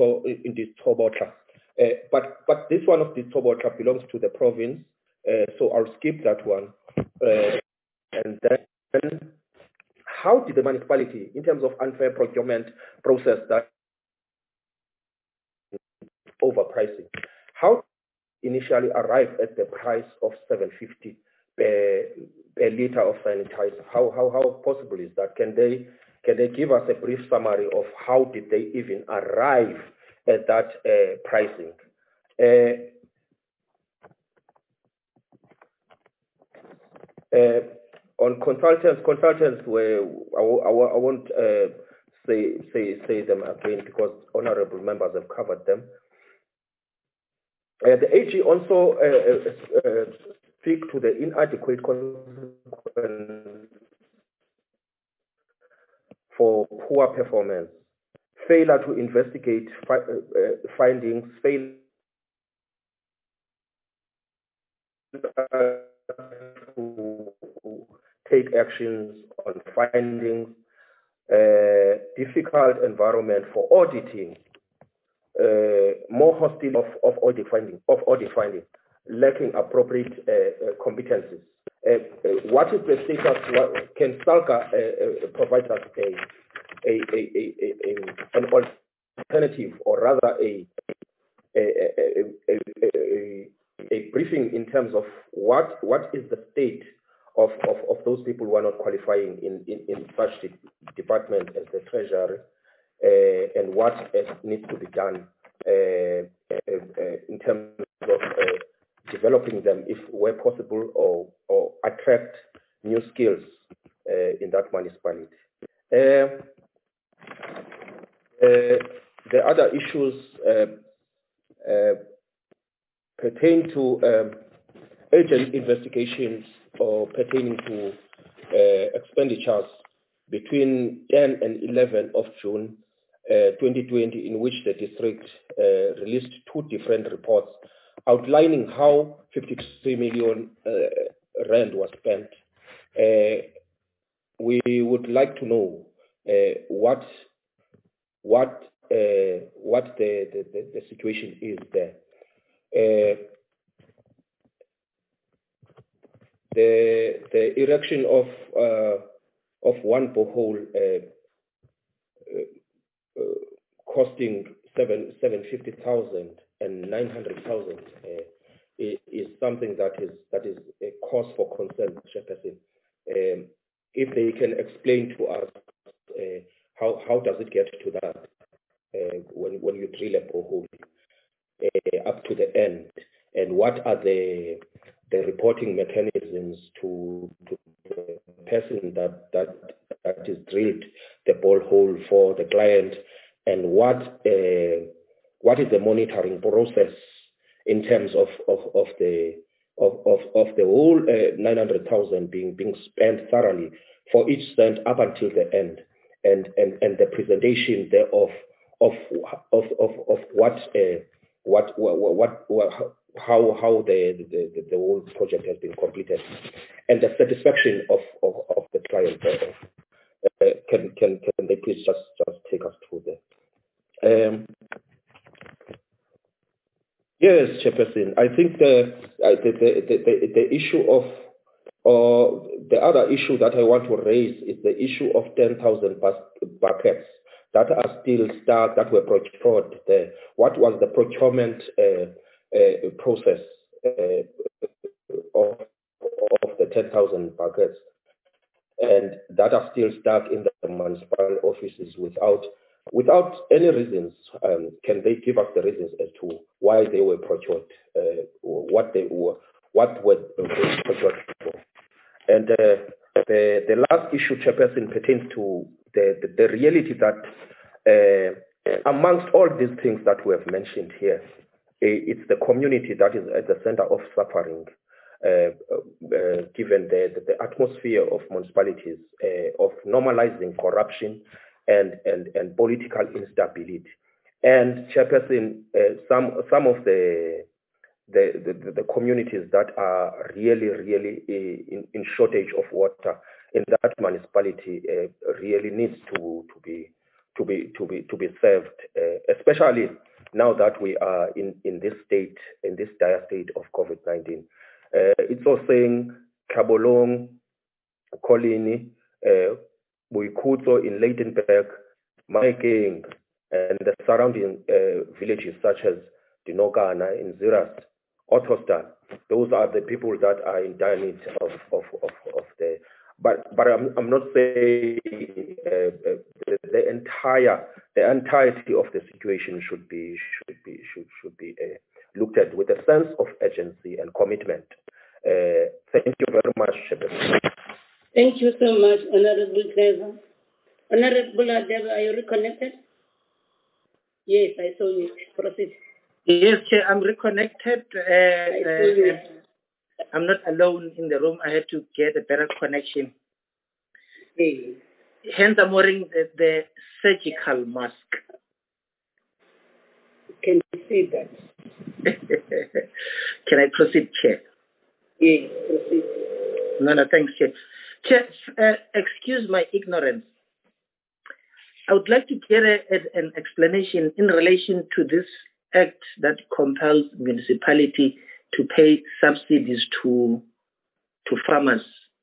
Distrobotla. But this one of Distrobotla belongs to the province, so I'll skip that one. And then, how did the municipality, in terms of unfair procurement process, that overpricing, how initially arrive at the price of 750 per liter of sanitizer? How possible is that? Can they give us a brief summary of how did they even arrive at that pricing? On consultants were I won't say them again because honourable members have covered them. The AG also speak to the inadequate consequence for poor performance, failure to investigate findings, failure to take actions on findings, difficult environment for auditing, more hostile of audit finding, lacking appropriate competencies. What is the status? Can SALGA provide us an alternative, or rather a briefing in terms of what is the state of those people who are not qualifying in such department as the Treasury, and what needs to be done in terms of developing them, if where possible, or attract new skills in that municipality. The other issues pertain to urgent investigations or pertaining to expenditures between 10 and 11 of June 2020, in which the district released 2 different reports outlining how 53 million rand was spent. We would like to know what the situation is there. The erection of one borehole costing 750,000 and 900,000 is something that is a cause for concern, Chairperson. If they can explain to us how does it get to that when you drill a borehole up to the end, and what are the reporting mechanisms to the person that is drilled the borehole for the client, and what is the monitoring process in terms of the whole 900,000 being spent thoroughly for each cent up until the end, and the presentation thereof of how the whole project has been completed, and the satisfaction of the client thereof. Can they please just take us through that? Yes, Chairperson. I think the issue of, or the other issue that I want to raise is the issue of 10,000 buckets that are still stuck, that were procured there. What was the procurement process of the 10,000 buckets, and that are still stuck in the municipal offices without any reasons? Can they give us the reasons as to why they were procured, what were they procured for? And the last issue, Chairperson, pertains to the reality that amongst all these things that we have mentioned here, it's the community that is at the center of suffering, given the atmosphere of municipalities, of normalizing corruption and political instability. And Chairperson, some of the communities that are really in shortage of water in that municipality really needs to to be served, especially now that we are in this state, in this dire state of COVID-19. It's also saying Kabolong, Kolini, Boikutso in Leidenberg, Maikeng, and the surrounding villages such as Dinogana in Ziras, Ottostan. Those are the people that are in dire need of the. But I'm not saying the entirety of the situation should be looked at with a sense of urgency and commitment. Thank you very much, Shepherd. Thank you so much, Honorable Clever. Honorable Adeba, are you reconnected? Yes, I saw you. Proceed. Yes, Chair, I'm reconnected. I saw you. I'm not alone in the room. I had to get a better connection. Hey. Hence, I'm wearing the surgical mask. Can you see that? Can I proceed, Chair? Yes, proceed. No, thanks, Chair. Chair, excuse my ignorance. I would like to get an explanation in relation to this act that compels municipality to pay subsidies to farmers.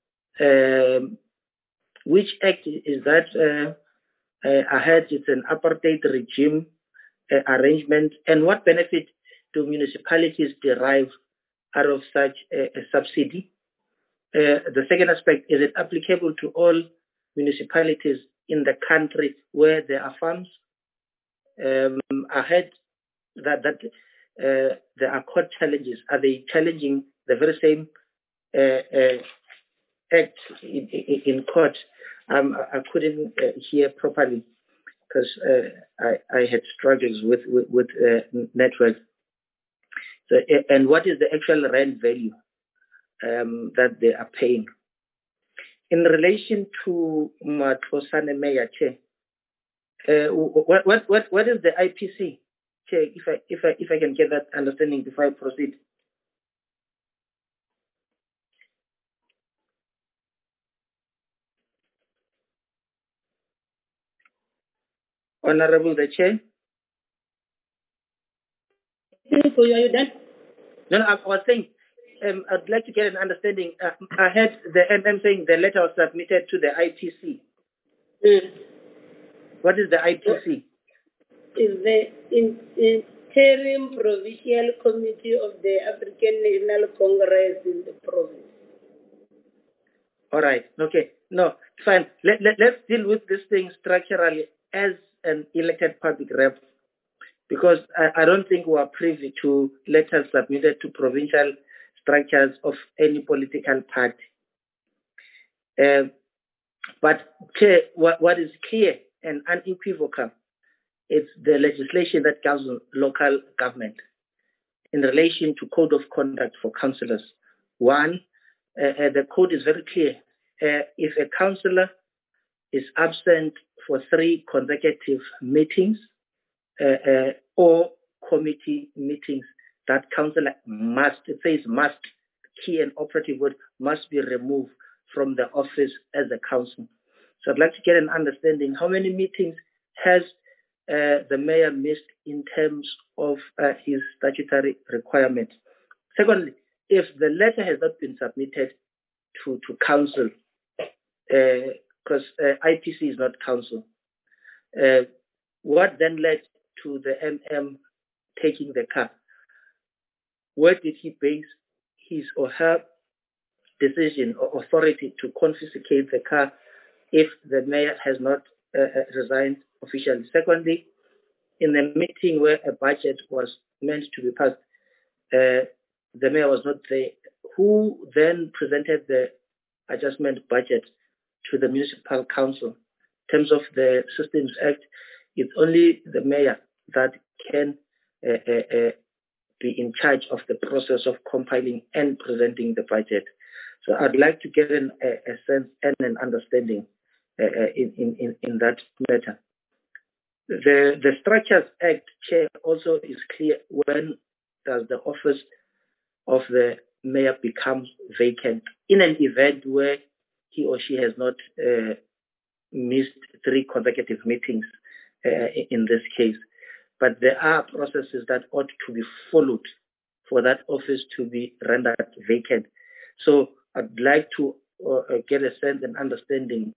Which act is that? I heard it's an apartheid regime arrangement. And what benefit do municipalities derive out of such a subsidy? The second aspect, is it applicable to all municipalities in the country where there are farms? I heard that there are court challenges. Are they challenging the very same act in court? I couldn't hear properly because I had struggles with network. So, and what is the actual rent value that they are paying? In relation to Matlosane Mayor, Chair, what is the IPC? Chair, if I can get that understanding before I proceed. Honorable the Chair. Are you done? No, I was saying, I'd like to get an understanding. I heard the MM saying the letter was submitted to the IPC. What is the IPC? Is the Interim Provincial Committee of the African National Congress in the province. All right. Okay. No, fine. Let's deal with this thing structurally as an elected public rep, because I don't think we are privy to letters submitted to provincial structures of any political party. But Chair, what is clear and unequivocal is the legislation that governs local government in relation to code of conduct for councillors. One, the code is very clear. If a councillor is absent for 3 consecutive meetings or committee meetings, that councillor must, it says must, key and operative word, must be removed from the office as a council. So I'd like to get an understanding, how many meetings has the mayor missed in terms of his statutory requirement? Secondly, if the letter has not been submitted to council, because IPC is not council, what then led to the MM taking the car? Where did he base his or her decision or authority to confiscate the car if the mayor has not resigned officially? Secondly, in the meeting where a budget was meant to be passed, the mayor was not there. Who then presented the adjustment budget to the municipal council? In terms of the Systems Act, it's only the mayor that can be in charge of the process of compiling and presenting the budget. So I'd like to get a sense and an understanding in that matter. The Structures Act, Chair, also is clear when does the office of the mayor become vacant in an event where he or she has not missed 3 consecutive meetings. in this case. But there are processes that ought to be followed for that office to be rendered vacant. So I'd like to get a sense and understanding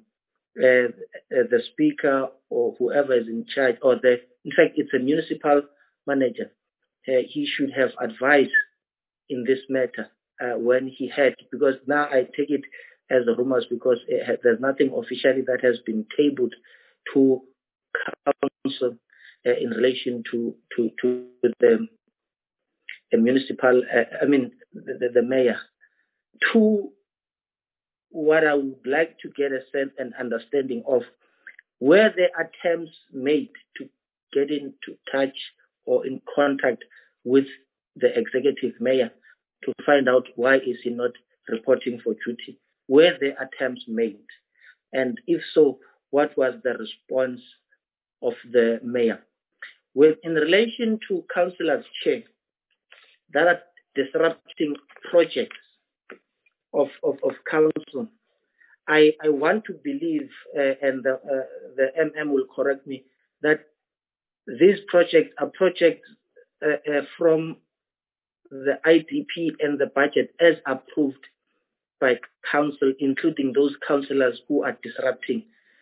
the speaker or whoever is in charge, in fact, it's a municipal manager. He should have advised in this matter when he had, because now I take it as the rumors because there's nothing officially that has been tabled to council in relation to the municipal, the mayor. To what I would like to get a sense and understanding of, were there attempts made to get into touch or in contact with the executive mayor to find out why is he not reporting for duty? Were there attempts made? And if so, what was the response of the mayor? Well, in relation to councillors' chair that are disrupting projects of council, I want to believe, and the MM will correct me, that these projects are projects from the IDP and the budget as approved by council, including those councillors who are disrupting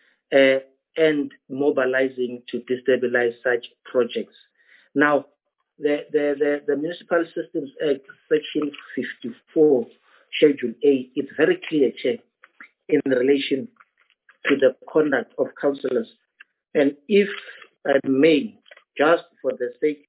and mobilizing to destabilize such projects. Now, the Municipal Systems Act, Section 54, Schedule A, it's very clear, Chair, in relation to the conduct of councillors. And if I may, just for the sake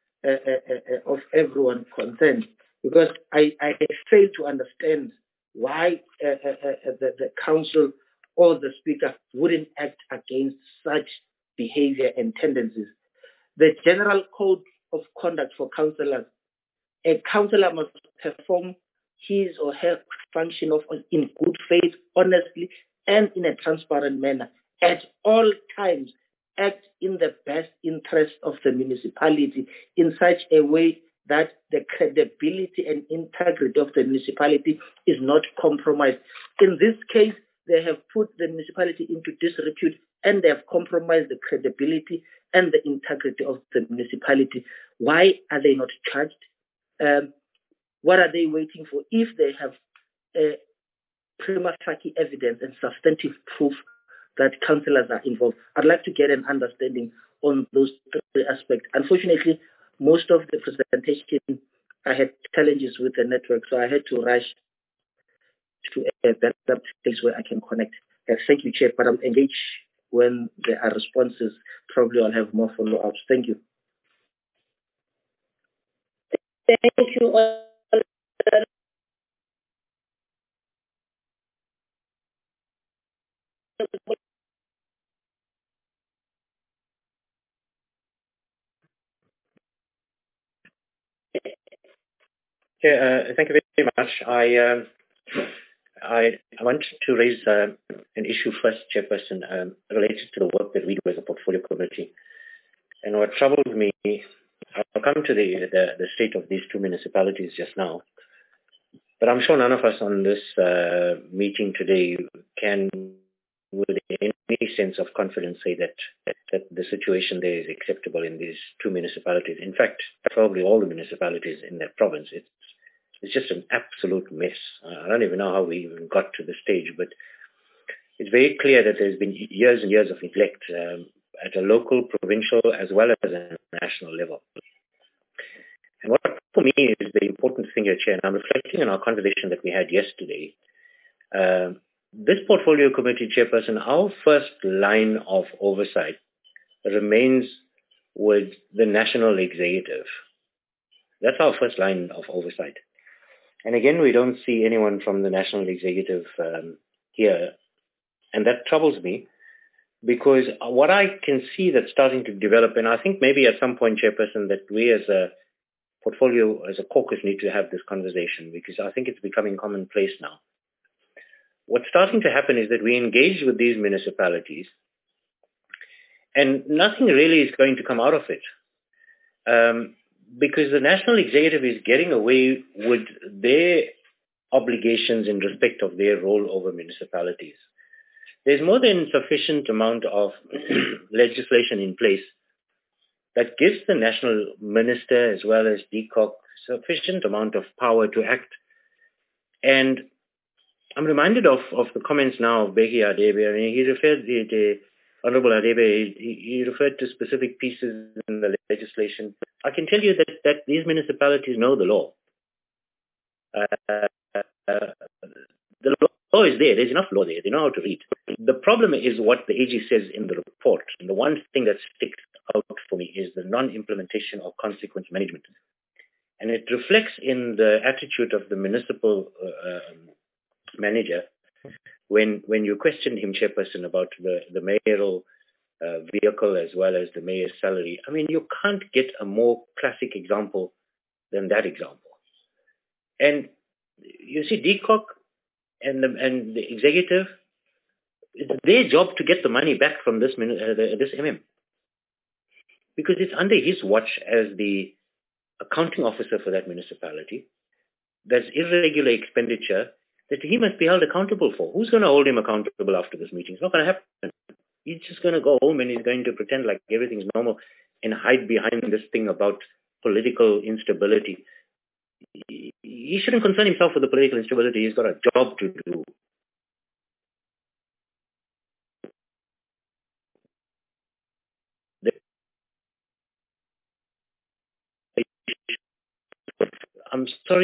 of everyone concerned, because I fail to understand why the council or the speaker wouldn't act against such behavior and tendencies. The General Code of Conduct for councillors, a councillor must perform his or her function in good faith, honestly, and in a transparent manner. At all times, act in the best interest of the municipality in such a way that the credibility and integrity of the municipality is not compromised. In this case, they have put the municipality into disrepute and they have compromised the credibility and the integrity of the municipality. Why are they not charged? What are they waiting for? If they have prima facie evidence and substantive proof that councillors are involved, I'd like to get an understanding on those three aspects. Unfortunately, most of the presentation, I had challenges with the network, so I had to rush to a better place where I can connect. Thank you, Chair, but I'm engaged when there are responses. Probably I'll have more follow-ups. Thank you. Thank you. Yeah, thank you very much. I want to raise an issue first, Chairperson, related to the work that we do as a portfolio committee. And what troubles me, I'll come to the state of these two municipalities just now, but I'm sure none of us on this meeting today can, with any sense of confidence, say that the situation there is acceptable in these two municipalities. In fact, probably all the municipalities in that province. It's just an absolute mess. I don't even know how we even got to this stage, but it's very clear that there's been years and years of neglect at a local, provincial, as well as a national level. And what for me is the important thing here, Chair, and I'm reflecting on our conversation that we had yesterday. This portfolio committee, Chairperson, our first line of oversight remains with the national executive. That's our first line of oversight. And again, we don't see anyone from the national executive here. And that troubles me because what I can see that's starting to develop, and I think maybe at some point, Chairperson, that we as a portfolio, as a caucus, need to have this conversation because I think it's becoming commonplace now. What's starting to happen is that we engage with these municipalities and nothing really is going to come out of it. Because the national executive is getting away with their obligations in respect of their role over municipalities. there's more than sufficient amount of legislation in place that gives the national minister as well as DCOC sufficient amount of power to act. And I'm reminded of the comments now of Bheki Hadebe. I mean, he referred, the Honorable Hadebe, he referred to specific pieces in the legislation. I can tell you that these municipalities know the law. The law is there. There's enough law there. They know how to read. The problem is what the AG says in the report. And the one thing that sticks out for me is the non-implementation of consequence management. And it reflects in the attitude of the municipal manager when you question him, Chairperson, about the mayoral vehicle as well as the mayor's salary. I mean, you can't get a more classic example than that example. And you see, DCOC and the executive, it's their job to get the money back from this MM. Because it's under his watch as the accounting officer for that municipality. There's irregular expenditure that he must be held accountable for. Who's going to hold him accountable after this meeting? It's not going to happen. He's just going to go home and he's going to pretend like everything's normal and hide behind this thing about political instability. He shouldn't concern himself with the political instability. He's got a job to do. I'm sorry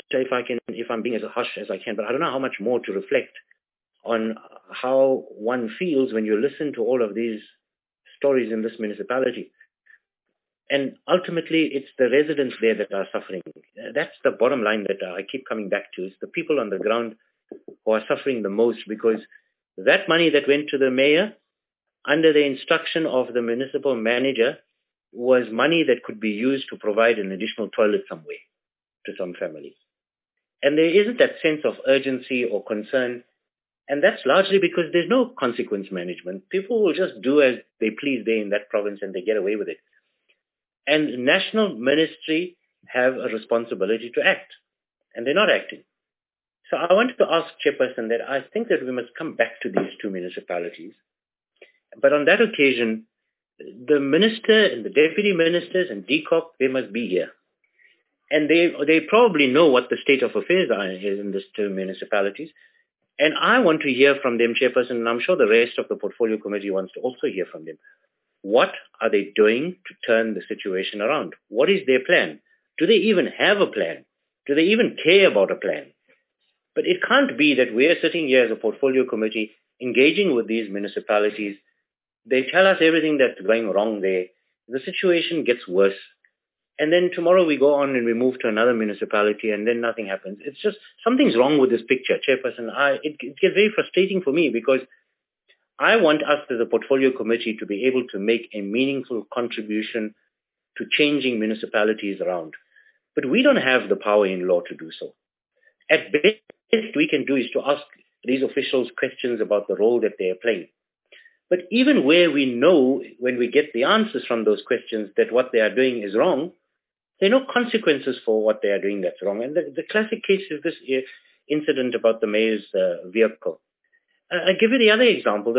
if I'm being as harsh as I can, but I don't know how much more to reflect on how one feels when you listen to all of these stories in this municipality. And ultimately, it's the residents there that are suffering. That's the bottom line that I keep coming back to. It's the people on the ground who are suffering the most, because that money that went to the mayor under the instruction of the municipal manager was money that could be used to provide an additional toilet somewhere to some family. And there isn't that sense of urgency or concern. And that's largely because there's no consequence management. People will just do as they please there in that province and they get away with it. And national ministry have a responsibility to act. And they're not acting. So I wanted to ask Chairperson that I think that we must come back to these two municipalities. But on that occasion, the minister and the deputy ministers and DCOC, they must be here. And they probably know what the state of affairs are in these two municipalities. And I want to hear from them, Chairperson, and I'm sure the rest of the portfolio committee wants to also hear from them. What are they doing to turn the situation around? What is their plan? Do they even have a plan? Do they even care about a plan? But it can't be that we're sitting here as a portfolio committee engaging with these municipalities. They tell us everything that's going wrong there. The situation gets worse. And then tomorrow we go on and we move to another municipality and then nothing happens. It's just, something's wrong with this picture, Chairperson. It gets very frustrating for me because I want us as a portfolio committee to be able to make a meaningful contribution to changing municipalities around. But we don't have the power in law to do so. At best, we can do is to ask these officials questions about the role that they are playing. But even where we know, when we get the answers from those questions, that what they are doing is wrong, there are no consequences for what they are doing that's wrong. And the classic case is this incident about the mayor's vehicle. I'll give you the other example.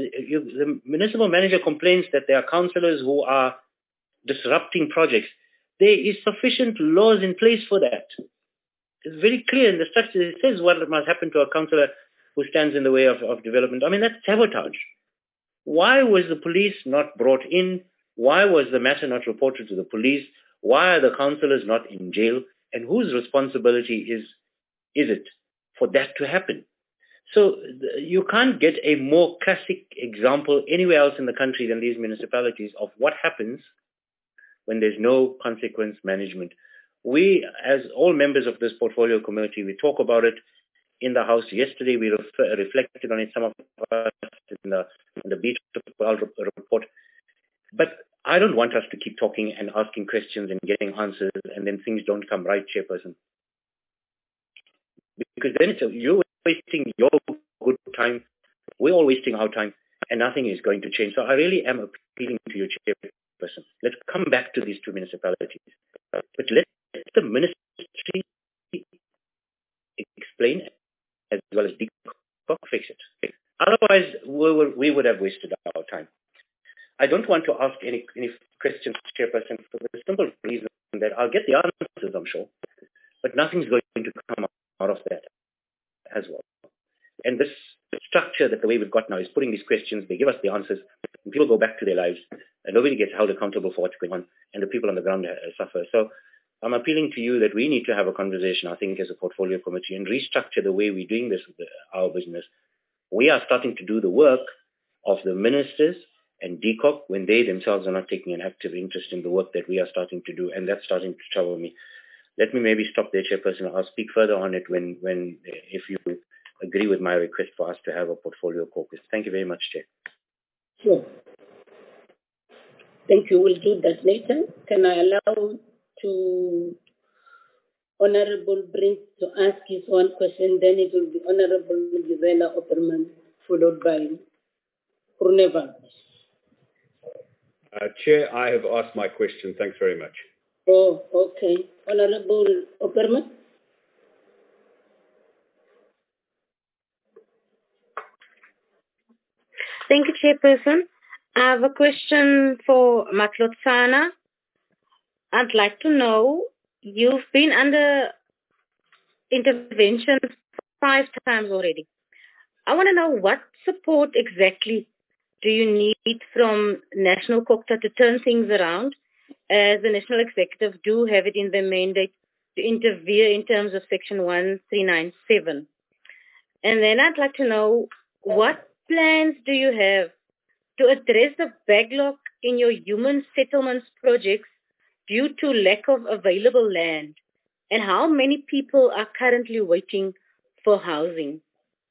The municipal manager complains that there are councillors who are disrupting projects. There is sufficient laws in place for that. It's very clear in the structure. It says what must happen to a councillor who stands in the way of development. I mean, that's sabotage. Why was the police not brought in? Why was the matter not reported to the police? Why are the councillors not in jail? And whose responsibility is it for that to happen? So you can't get a more classic example anywhere else in the country than these municipalities of what happens when there's no consequence management. We, as all members of this portfolio committee, we talk about it in the House. Yesterday we reflected on it, some of us in the Beach report. But I don't want us to keep talking and asking questions and getting answers and then things don't come right, Chairperson. Because then you're wasting your good time, we're all wasting our time, and nothing is going to change. So I really am appealing to you, Chairperson. Let's come back to these two municipalities. But let the ministry explain as well as fix it. Otherwise, we would have wasted our time. I don't want to ask any questions, Chairperson, for the simple reason that I'll get the answers, I'm sure, but nothing's going to come out of that as well. And this structure that the way we've got now is putting these questions, they give us the answers, and people go back to their lives, and nobody gets held accountable for what's going on, and the people on the ground suffer. So I'm appealing to you that we need to have a conversation, I think, as a portfolio committee and restructure the way we're doing this with our business. We are starting to do the work of the ministers and DCOC when they themselves are not taking an active interest in the work that we are starting to do, and that's starting to trouble me. Let me maybe stop there, Chairperson. I'll speak further on it when if you agree with my request for us to have a portfolio caucus. Thank you very much, Chair. Sure. Thank you. We'll do that later. Can I allow to Honorable Brink to ask his one question, then it will be Honorable Gisela Opperman, followed by Purneva. Chair, I have asked my question. Thanks very much. Oh, okay. Honorable Opperman. Thank you, Chairperson. I have a question for Matlotsana. I'd like to know, you've been under intervention 5 times already. I want to know what support exactly do you need from National COCTA to turn things around, as the National Executive do have it in their mandate to interfere in terms of Section 1397. And then I'd like to know, what plans do you have to address the backlog in your human settlements projects due to lack of available land? And how many people are currently waiting for housing?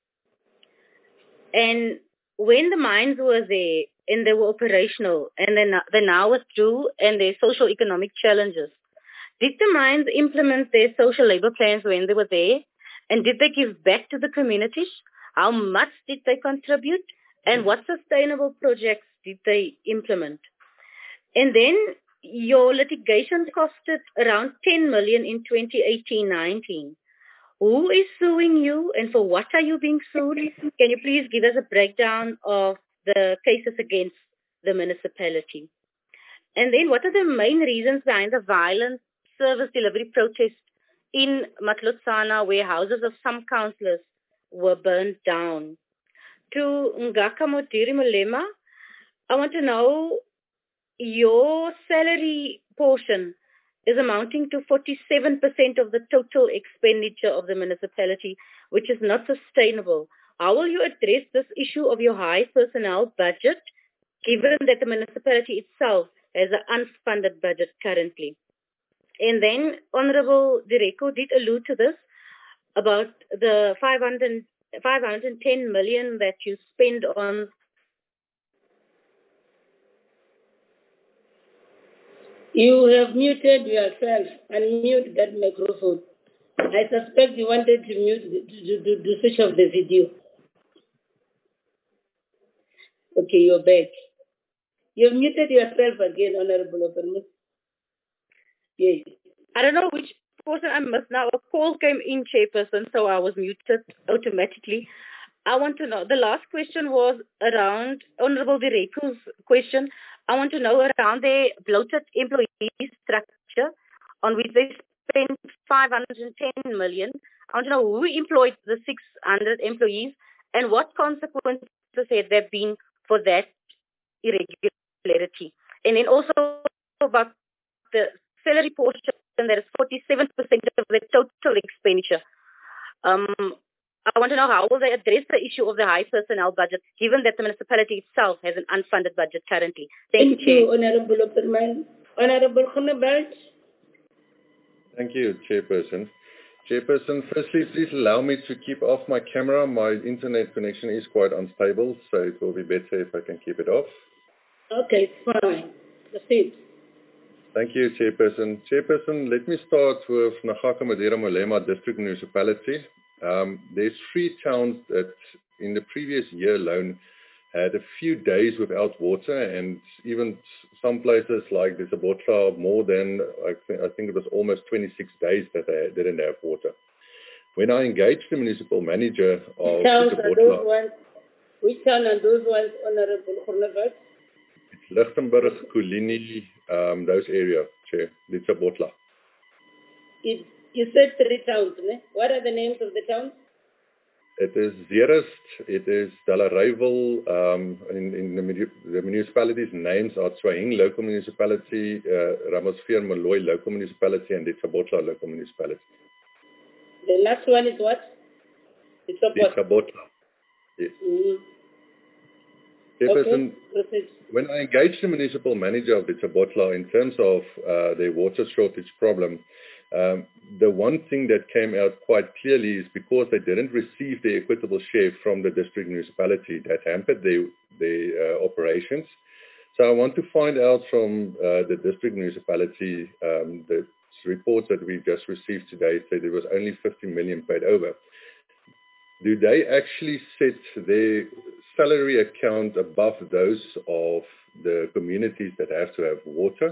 And when the mines were there and they were operational and they now withdrew and their social economic challenges, did the mines implement their social labor plans when they were there? And did they give back to the communities? How much did they contribute? And what sustainable projects did they implement? And then your litigation costed around 10 million in 2018-19. Who is suing you and for what are you being sued? Can you please give us a breakdown of the cases against the municipality? And then what are the main reasons behind the violent service delivery protest in Matlotsana, where houses of some councillors were burned down? To Ngaka Motiri Molema, I want to know, your salary portion is amounting to 47% of the total expenditure of the municipality, which is not sustainable. How will you address this issue of your high personnel budget, given that the municipality itself has an unfunded budget currently? And then Honorable Direko did allude to this, about the 510 million that you spend on. You have muted yourself. Unmute that microphone. I suspect you wanted to mute to switch off the video. Okay, you're back. You've muted yourself again, Honorable Opperman. Yes. I don't know which person I missed now. A call came in, Chairperson, so I was muted automatically. I want to know, the last question was around Honorable Direko's question. I want to know around their bloated employee structure on which they spent 510 million. I want to know who employed the 600 employees and what consequences have there been for that irregularity. And then also about the salary portion that is 47% of the total expenditure. I want to know, how will they address the issue of the high personnel budget, given that the municipality itself has an unfunded budget currently? Thank you, Chair. Honorable Opperman. Honorable Groenewald. Thank you, Chairperson. Chairperson, firstly, please allow me to keep off my camera. My internet connection is quite unstable, so it will be better if I can keep it off. Okay, fine. Proceed. Thank you, Chairperson. Chairperson, let me start with Ngaka Modiri Molema District Municipality. There's 3 towns that in the previous year alone had a few days without water, and even some places like the Sabotla, more than, I think it was almost 26 days that they didn't have water. When I engaged the municipal manager of the Sabotla, Which town are those ones, Honorable Groenewald? It's Lichtenburg, Kulini, those areas, Chair. Litzabotla. You said 3 towns, ne? What are the names of the towns? It is Zeerust, it is Dallareyville, in the municipalities' names are Tswahing Local Municipality, Ramosfeer Moloi Local Municipality, and Litzabotla Local Municipality. The last one is what? Litzabotla. Yes. Chairperson, okay. When I engaged the municipal manager of Litzabotla in terms of their water shortage problem, the one thing that came out quite clearly is because they didn't receive the equitable share from the district municipality, that hampered their operations. So I want to find out from the district municipality, the reports that we've just received today said there was only 50 million paid over. Do they actually set their salary account above those of the communities that have to have water?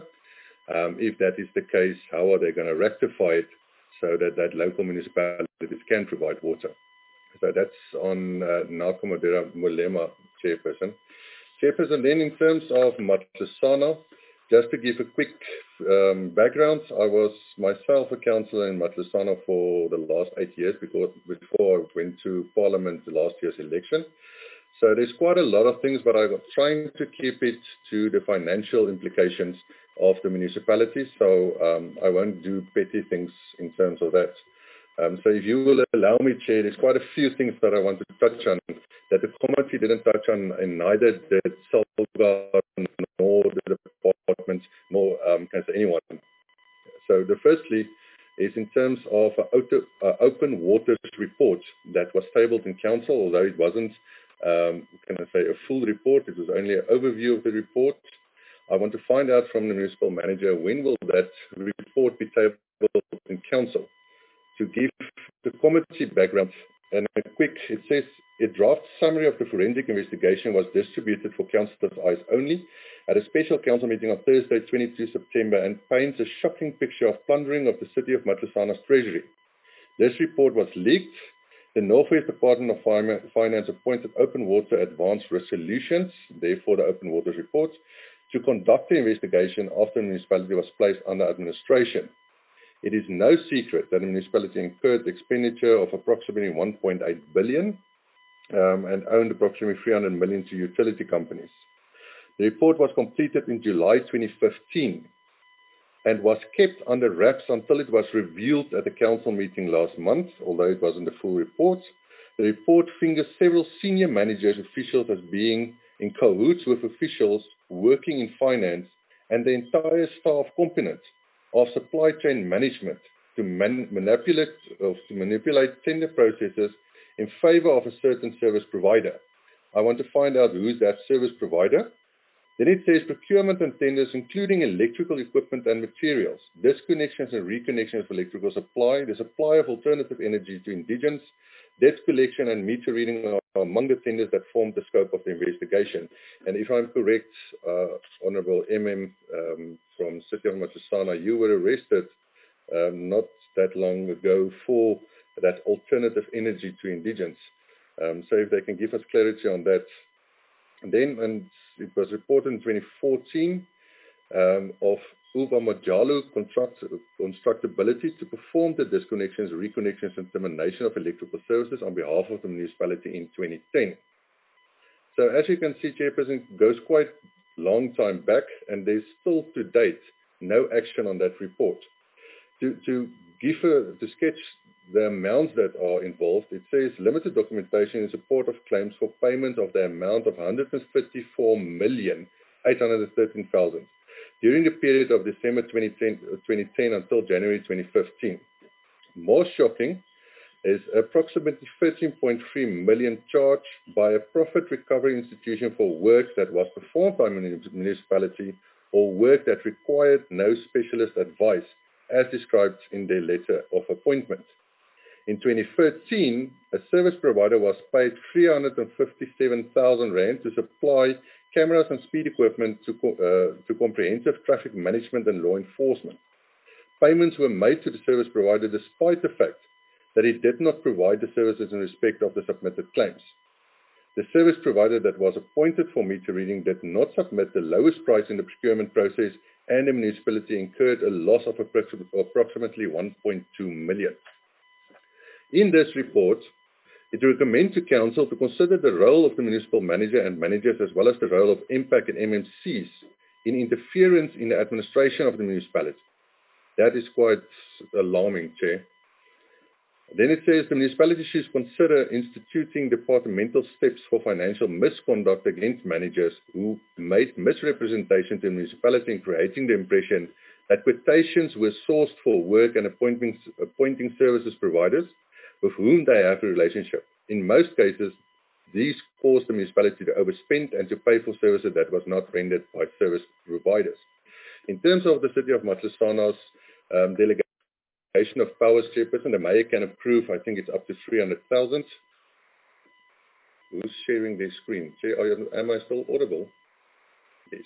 If that is the case, how are they going to rectify it so that local municipalities can provide water? So that's on Nakamodera Molema, Chairperson. Chairperson, then in terms of Matlusana, just to give a quick background, I was myself a councillor in Matlusana for the last 8 years before I went to Parliament the last year's election. So there's quite a lot of things, but I'm trying to keep it to the financial implications of the municipality. So I won't do petty things in terms of that. So if you will allow me, Chair, there's quite a few things that I want to touch on that the committee didn't touch on, and neither did Salga nor the department, nor can say anyone. So the firstly is in terms of open waters report that was tabled in council, although it wasn't, can I say, a full report. It was only an overview of the report. I want to find out from the municipal manager, when will that report be tabled in council? To give the committee background and it says a draft summary of the forensic investigation was distributed for councillors' eyes only at a special council meeting on Thursday, 22 September, and paints a shocking picture of plundering of the city of Matlusana's treasury. This report was leaked. The North West Department of Finance appointed Open Water Advanced Resolutions, therefore the Open Waters report, to conduct the investigation after the municipality was placed under administration. It is no secret that the municipality incurred expenditure of approximately 1.8 billion and owned approximately 300 million to utility companies. The report was completed in July 2015 and was kept under wraps until it was revealed at the council meeting last month, although it wasn't a full report. The report fingers several senior managers, officials as being in cahoots with officials working in finance and the entire staff component of supply chain management to manipulate tender processes in favor of a certain service provider. I want to find out who is that service provider. Then it says procurement and tenders, including electrical equipment and materials, disconnections and reconnections of electrical supply, the supply of alternative energy to indigents, debt collection and meter reading are among the tenders that formed the scope of the investigation. And if I'm correct, Honourable MM from City of Matlusana, you were arrested not that long ago for that alternative energy to indigents. So if they can give us clarity on that. And it was reported in 2014 of Uva Majalu constructability to perform the disconnections, reconnections and termination of electrical services on behalf of the municipality in 2010. So as you can see, Chairperson, it goes quite a long time back and there's still to date no action on that report. To sketch the amounts that are involved, it says limited documentation in support of claims for payment of the amount of 154,813,000 during the period of December 2010 until January 2015. More shocking is approximately 13.3 million charged by a profit recovery institution for work that was performed by a municipality or work that required no specialist advice as described in their letter of appointment. In 2013, a service provider was paid 357,000 Rand to supply cameras and speed equipment to comprehensive traffic management and law enforcement. Payments were made to the service provider despite the fact that it did not provide the services in respect of the submitted claims. The service provider that was appointed for meter reading did not submit the lowest price in the procurement process, and the municipality incurred a loss of approximately 1.2 million. In this report, it recommends to Council to consider the role of the municipal manager and managers, as well as the role of MPAC and MMCs in interference in the administration of the municipality. That is quite alarming, Chair. Then it says the municipality should consider instituting departmental steps for financial misconduct against managers who made misrepresentation to the municipality in creating the impression that quotations were sourced for work and appointing services providers with whom they have a relationship. In most cases, these caused the municipality to overspend and to pay for services that was not rendered by service providers. In terms of the City of Matlosana's delegation of powers, Chairperson, the Mayor can approve, I think it's up to 300,000. Who's sharing their screen? Chair, am I still audible? Yes.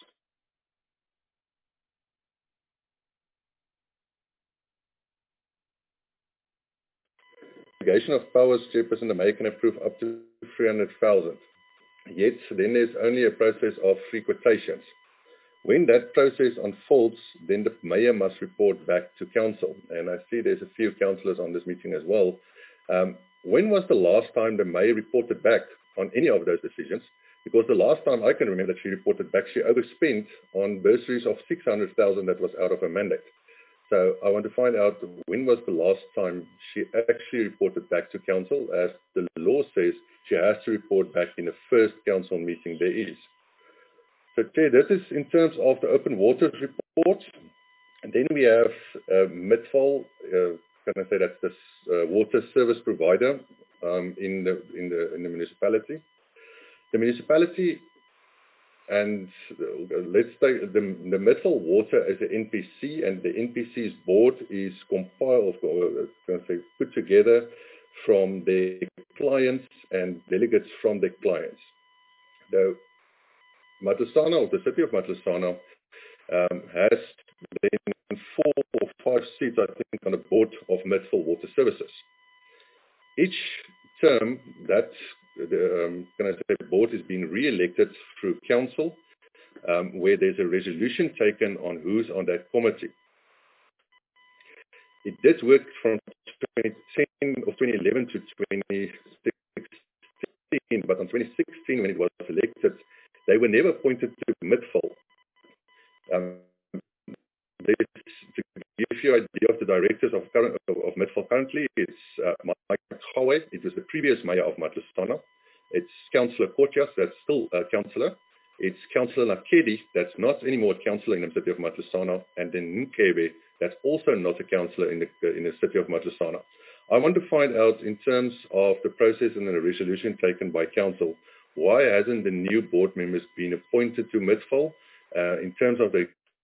Delegation of powers, Chairperson, the Mayor can approve up to 300,000. Yet, then there's only a process of free quotations. When that process unfolds, then the Mayor must report back to Council. And I see there's a few councillors on this meeting as well. When was the last time the Mayor reported back on any of those decisions? Because the last time I can remember that she reported back, she overspent on bursaries of 600,000 that was out of her mandate. So I want to find out when was the last time she actually reported back to Council, as the law says she has to report back in the first Council meeting there is. So, Chair, that is in terms of the open waters report. And then we have Midval, can I say that's the water service provider in the municipality. The municipality, and let's take the Midval Water as an NPC, and the NPC's board is compiled, put together from their clients and delegates from their clients. The Matlosana, or the City of Matlosana, has then 4 or 5 seats, I think, on the board of Midval Water Services. Each term that the board is being re-elected through Council, where there's a resolution taken on who's on that committee. It did work from 2010 or 2011 to 2016, but on 2016, when it was elected, they were never appointed to Midval. To give you an idea of the directors of Midval currently, it's Mike Gawe. It was the previous mayor of Matlosana. It's Councillor Kotias, that's still a councillor. It's Councillor Nakedi, that's not anymore a councillor in the City of Matlosana. And then Nkebe, that's also not a councillor in the City of Matlosana. I want to find out, in terms of the process and the resolution taken by Council, why hasn't the new board members been appointed to Midval in terms of the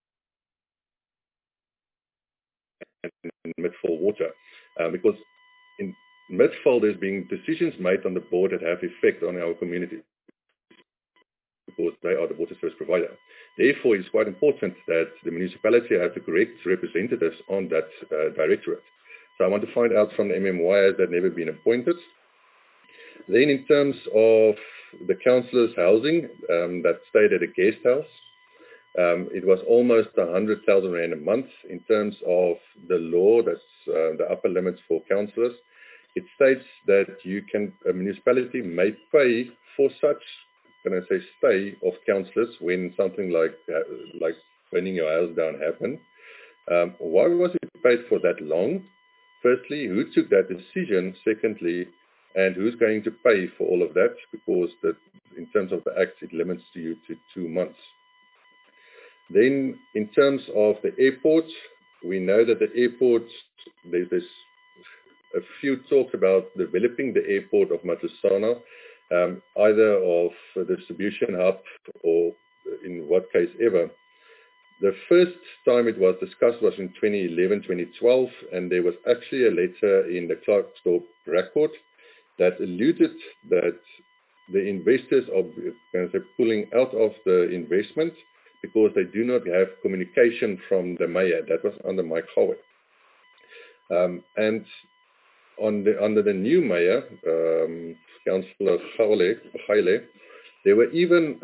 Midval Water? Because in Midval, there's been decisions made on the board that have effect on our community, because they are the water service provider. Therefore, it's quite important that the municipality has the correct representatives on that directorate. So I want to find out from the MMY, has that never been appointed? Then in terms of the councillors' housing, that stayed at a guest house, it was almost 100,000 rand a month. In terms of the law, that's the upper limits for councillors. It states that a municipality may pay for such, stay of councillors when something like burning your house down happened. Why was it paid for that long? Firstly, who took that decision? Secondly, and who's going to pay for all of that? Because in terms of the Act, it limits you to 2 months. Then, in terms of the airport, we know that the airport, there's a few talks about developing the airport of Matlosana, either of a distribution hub or in what case ever. The first time it was discussed was in 2011, 2012, and there was actually a letter in the Klerksdorp record that alluded that the investors are pulling out of the investment because they do not have communication from the mayor. That was under Mike Howard. And under the new mayor, Councillor Gaile, there were even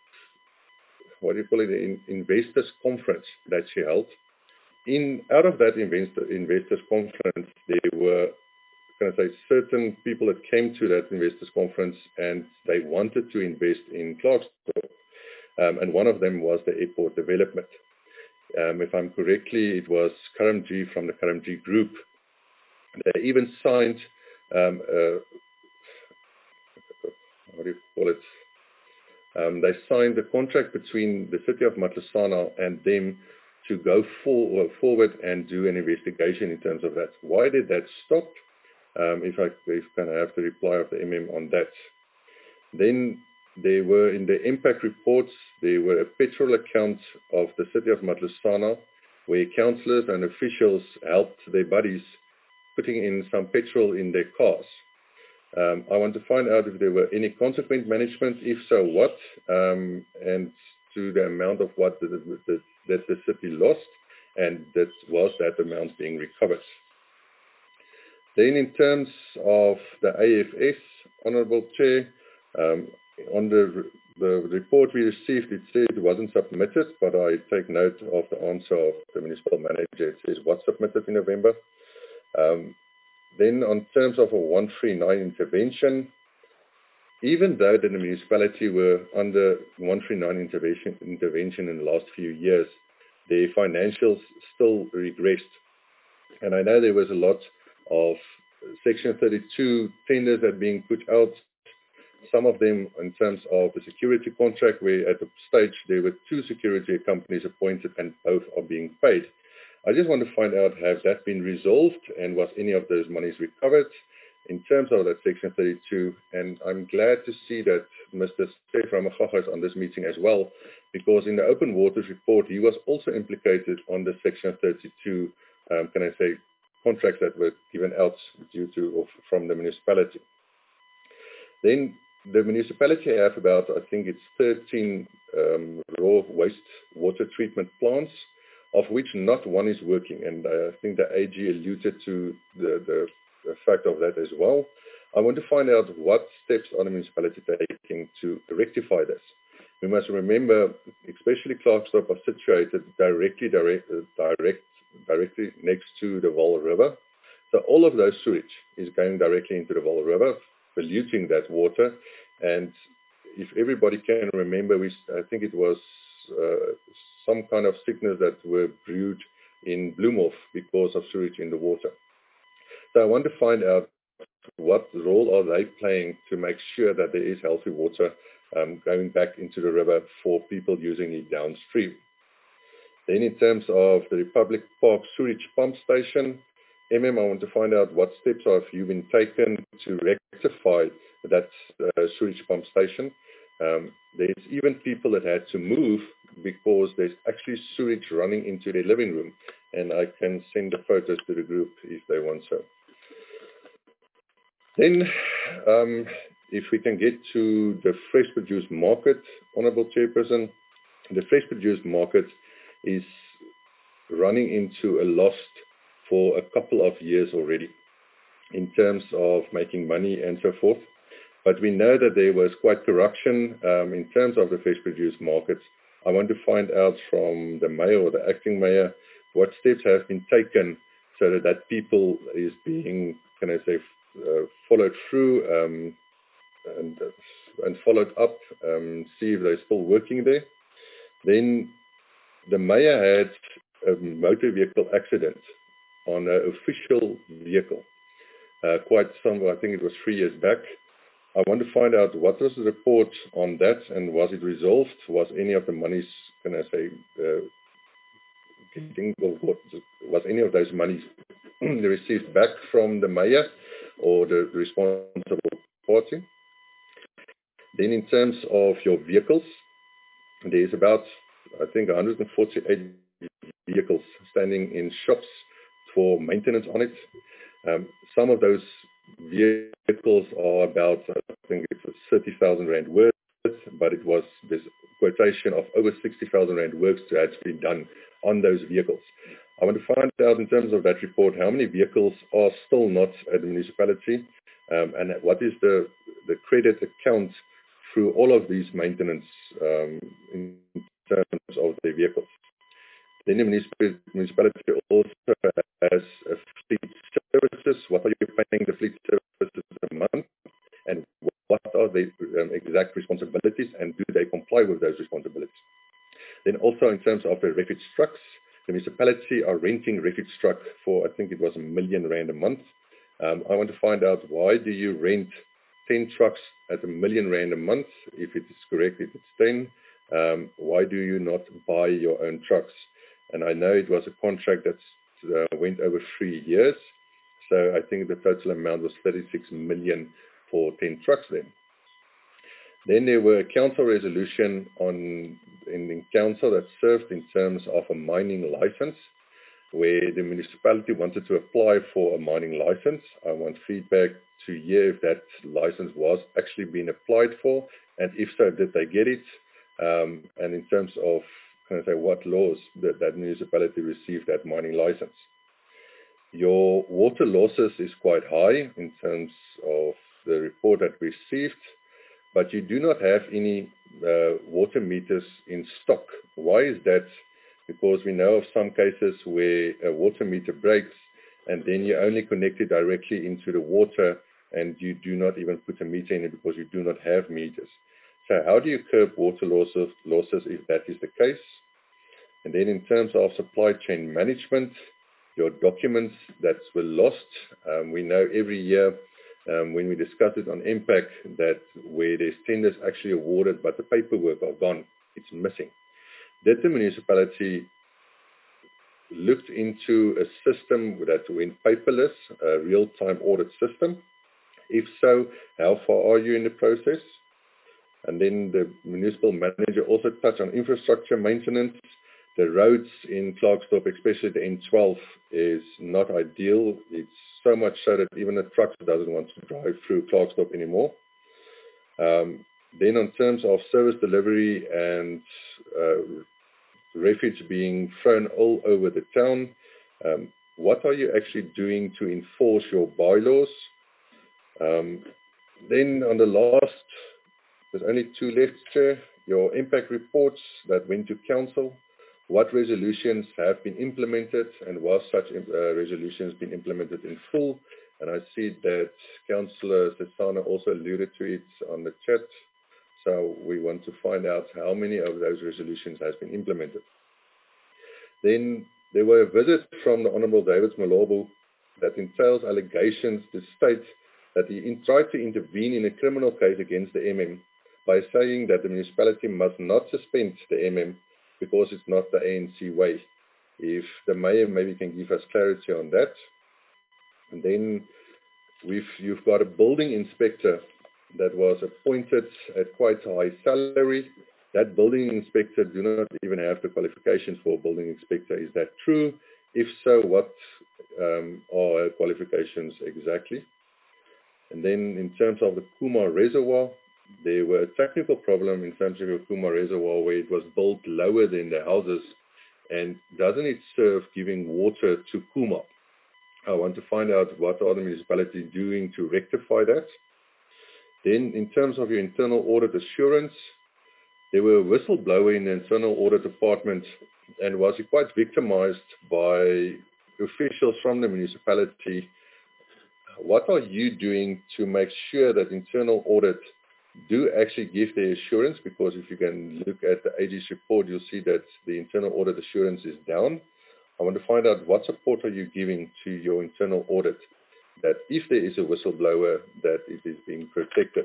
an investors conference that she held. Out of that investors conference, there were, certain people that came to that investors conference and they wanted to invest in Klerksdorp. And one of them was the airport development. If I'm correctly, it was Karamji from the Karamji group. They even signed, they signed the contract between the city of Matlasana and them to go forward and do an investigation in terms of that. Why did that stop? If I can have the reply of the on that. Then there were, in the impact reports, there were a petrol account of the city of Matlasana where councillors and officials helped their buddies putting in some petrol in their cars. I want to find out if there were any consequent management, if so what, and to the amount of what that the city lost, and that was that amount being recovered. Then in terms of the AFS, Honourable Chair, on the report we received, it said it wasn't submitted, but I take note of the answer of the municipal manager. It says was submitted in November. Then on terms of a 139 intervention, even though the municipality were under 139 intervention in the last few years, their financials still regressed. And I know there was a lot of Section 32 tenders that are being put out, some of them in terms of the security contract, where at the stage there were 2 security companies appointed and both are being paid. I just want to find out, has that been resolved and was any of those monies recovered in terms of that Section 32? And I'm glad to see that Mr. Stef Ramagaga is on this meeting as well, because in the Open Waters report, he was also implicated on the Section 32, contracts that were given out from the municipality. Then the municipality have about, I think it's 13 raw waste water treatment plants, of which not one is working. And I think the AG alluded to the fact of that as well. I want to find out what steps are the municipality taking to rectify this. We must remember, especially Klerksdorp are situated directly next to the Vaal River. So all of those sewage is going directly into the Vaal River, polluting that water. And if everybody can remember, I think it was some kind of sickness that were brewed in Bloemhof because of sewage in the water. So I want to find out what role are they playing to make sure that there is healthy water going back into the river for people using it downstream. Then in terms of the Republic Park sewage pump station, I want to find out what steps have you been taken to rectify that sewage pump station. There's even people that had to move because there's actually sewage running into their living room, and I can send the photos to the group if they want so. Then, if we can get to the fresh produce market, Honourable Chairperson, the fresh produce market is running into a loss for a couple of years already in terms of making money and so forth. But we know that there was quite corruption in terms of the fresh produce markets. I want to find out from the mayor or the acting mayor what steps have been taken so that people is being, followed through and followed up, see if they're still working there. Then the mayor had a motor vehicle accident on an official vehicle, I think it was 3 years back. I want to find out what was the report on that and was it resolved? Was any of the monies, was any of those monies received back from the mayor or the responsible party? Then in terms of your vehicles, there's about, I think, 148 vehicles standing in shops for maintenance on it. Some of those vehicles are about, I think it's 30,000 Rand worth, but it was this quotation of over 60,000 Rand works to actually be done on those vehicles. I want to find out in terms of that report how many vehicles are still not at the municipality, and what is the credit account through all of these maintenance in terms of their vehicles. Then the municipality also has a fleet services. What are you paying the fleet services a month, and what are the exact responsibilities, and do they comply with those responsibilities? Then also in terms of the refuge trucks, the municipality are renting refuge truck for, I think it was R1 million a month. I want to find out, why do you rent 10 trucks at R1 million a month? If it is correct, if it's 10, why do you not buy your own trucks? And I know it was a contract that went over 3 years. So I think the total amount was 36 million for 10 trucks then. Then there were a council resolution in council that served in terms of a mining license, where the municipality wanted to apply for a mining license. I want feedback to hear if that license was actually being applied for, and if so, did they get it? And in terms of, what laws that municipality received that mining license. Your water losses is quite high in terms of the report that we received, but you do not have any water meters in stock. Why is that? Because we know of some cases where a water meter breaks and then you only connect it directly into the water and you do not even put a meter in it because you do not have meters. So how do you curb water losses if that is the case? And then in terms of supply chain management, your documents that were lost, we know every year when we discuss it on impact that where there's tenders actually awarded but the paperwork are gone, it's missing. Did the municipality looked into a system that went paperless, a real-time audit system? If so, how far are you in the process? And then the municipal manager also touched on infrastructure maintenance. The roads in Klerksdorp, especially the N12, is not ideal. It's so much so that even a truck doesn't want to drive through Klerksdorp anymore. Then in terms of service delivery and refuge being thrown all over the town, what are you actually doing to enforce your bylaws? Then on the last, there's only 2 left, Chair. Your impact reports that went to council. What resolutions have been implemented, and was such resolutions been implemented in full? And I see that Councillor Sesana also alluded to it on the chat. So we want to find out how many of those resolutions has been implemented. Then there were a visit from the Honourable David Malobo that entails allegations to state that he tried to intervene in a criminal case against the MM by saying that the municipality must not suspend the MM because it's not the ANC way. If the mayor maybe can give us clarity on that. And then you've got a building inspector that was appointed at quite a high salary. That building inspector do not even have the qualifications for a building inspector. Is that true? If so, what are her qualifications exactly? And then in terms of the Kumar Reservoir, there were a technical problem in terms of your Kumar Reservoir where it was built lower than the houses, and doesn't it serve giving water to Kumar? I want to find out what are the municipalities doing to rectify that. Then in terms of your internal audit assurance, there were a whistleblower in the internal audit department and was quite victimized by officials from the municipality. What are you doing to make sure that internal audit do actually give the assurance? Because if you can look at the AG's report, you'll see that the internal audit assurance is down. I want to find out what support are you giving to your internal audit, that if there is a whistleblower, that it is being protected.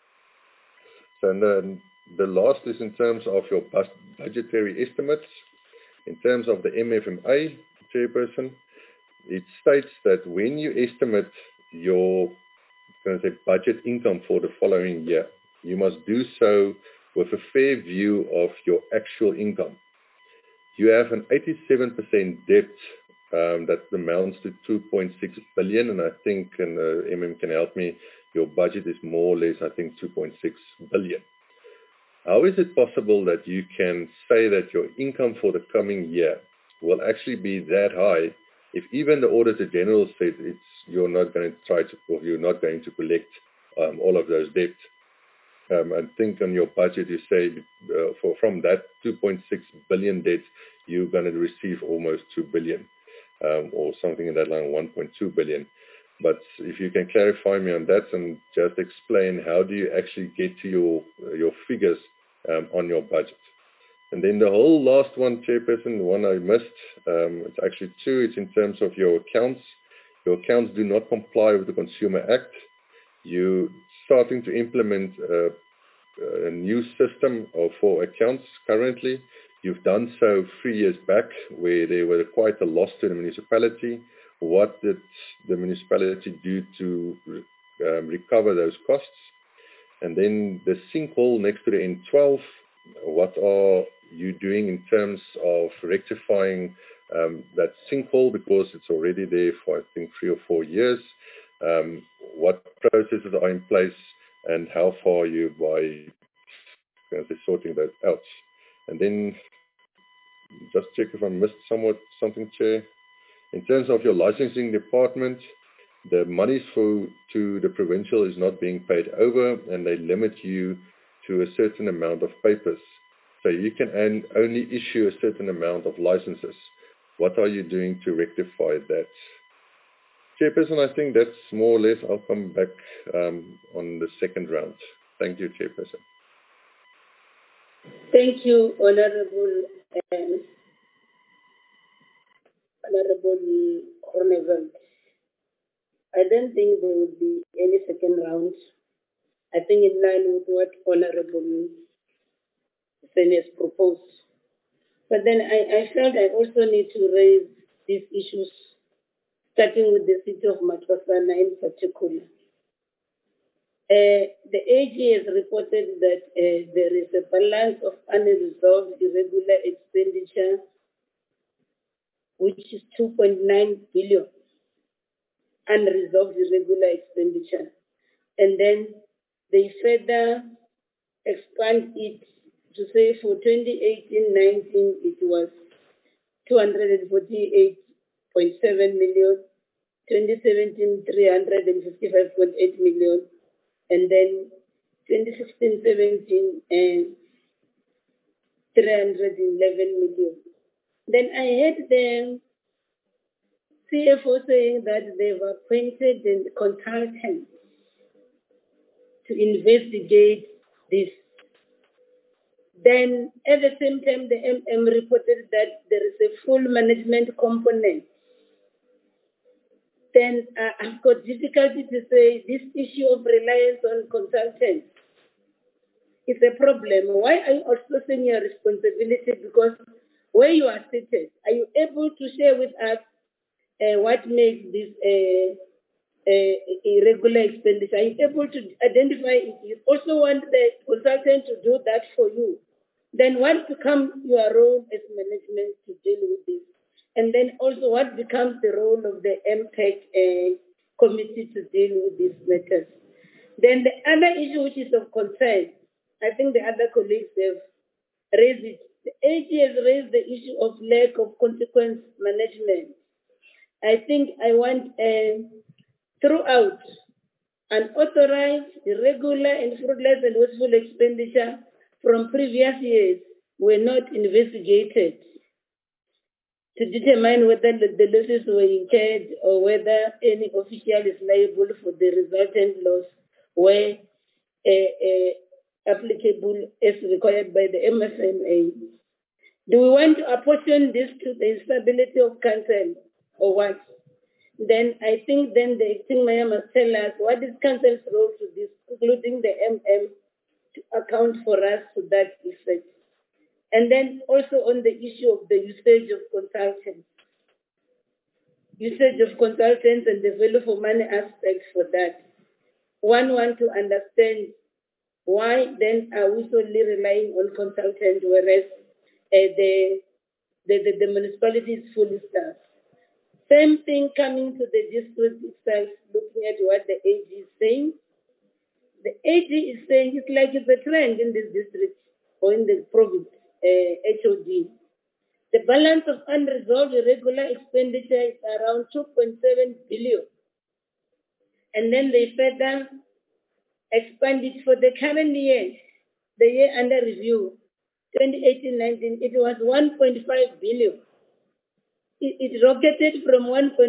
So then the last is in terms of your budgetary estimates. In terms of the MFMA, Chairperson, it states that when you estimate your budget income for the following year, you must do so with a fair view of your actual income. You have an 87% debt that amounts to 2.6 billion, and I think, and MM can help me, your budget is more or less, I think, 2.6 billion. How is it possible that you can say that your income for the coming year will actually be that high if even the Auditor General said you're not going to try to, or you're not going to collect all of those debts. I think on your budget you say from that 2.6 billion debts, you're going to receive almost 2 billion or something in that line, 1.2 billion. But if you can clarify me on that and just explain how do you actually get to your figures on your budget. And then the whole last one, Chairperson, the one I missed, it's actually two. It's in terms of your accounts. Your accounts do not comply with the Consumer Act. You're starting to implement a new system for accounts currently. You've done so 3 years back where there were quite a loss to the municipality. What did the municipality do to recover those costs? And then the sinkhole next to the N12, what are you doing in terms of rectifying that sinkhole, because it's already there for I think 3 or 4 years? What processes are in place and how far are you by sorting that out? And then just check if I missed something, Chair. In terms of your licensing department, the monies to the provincial is not being paid over, and they limit you to a certain amount of papers. So you can only issue a certain amount of licenses. What are you doing to rectify that? Chairperson, I think that's more or less. I'll come back on the second round. Thank you, Chairperson. Thank you, Honorable Honorable. I don't think there will be any second round. I think in line with what Honorable Senate proposed. But then I felt I also need to raise these issues, starting with the city of Matlosana in particular. The AG has reported that there is a balance of unresolved irregular expenditure, which is 2.9 billion unresolved irregular expenditure. And then they further expand it to say for 2018-19 it was 248.7 million, 2017 355.8 million, and then 2016-17 and 311 million. Then I heard the CFO saying that they've appointed a consultant to investigate this. Then at the same time, the MM reported that there is a full management component. Then I've got difficulty to say this issue of reliance on consultants is a problem. Why are you outsourcing your responsibility? Because where you are seated, are you able to share with us what makes this irregular expenditure? Are you able to identify it? You also want the consultant to do that for you. Then what becomes your role as management to deal with this? And then also what becomes the role of the MPEC committee to deal with these matters? Then the other issue which is of concern, I think the other colleagues have raised it. The AG has raised the issue of lack of consequence management. I think I want throughout unauthorized, irregular, and fruitless and wasteful expenditure from previous years were not investigated to determine whether the losses were incurred or whether any official is liable for the resultant loss where applicable as required by the MFMA. Do we want to apportion this to the instability of council or what? Then I think then the acting mayor must tell us what is council's role to this, including the MM, to account for us to that effect. And then also on the issue of the usage of consultants. Usage of consultants and the value for money aspects for that. One want to understand why then are we solely relying on consultants, whereas the municipality is fully staffed. Same thing coming to the district itself, looking at what the AG is saying. The AG is saying it's like it's a trend in this district or in the province, HOD, The balance of unresolved irregular expenditure is around 2.7 billion. And then they further expand it for the current year, the year under review, 2018-19, it was 1.5 billion. It rocketed from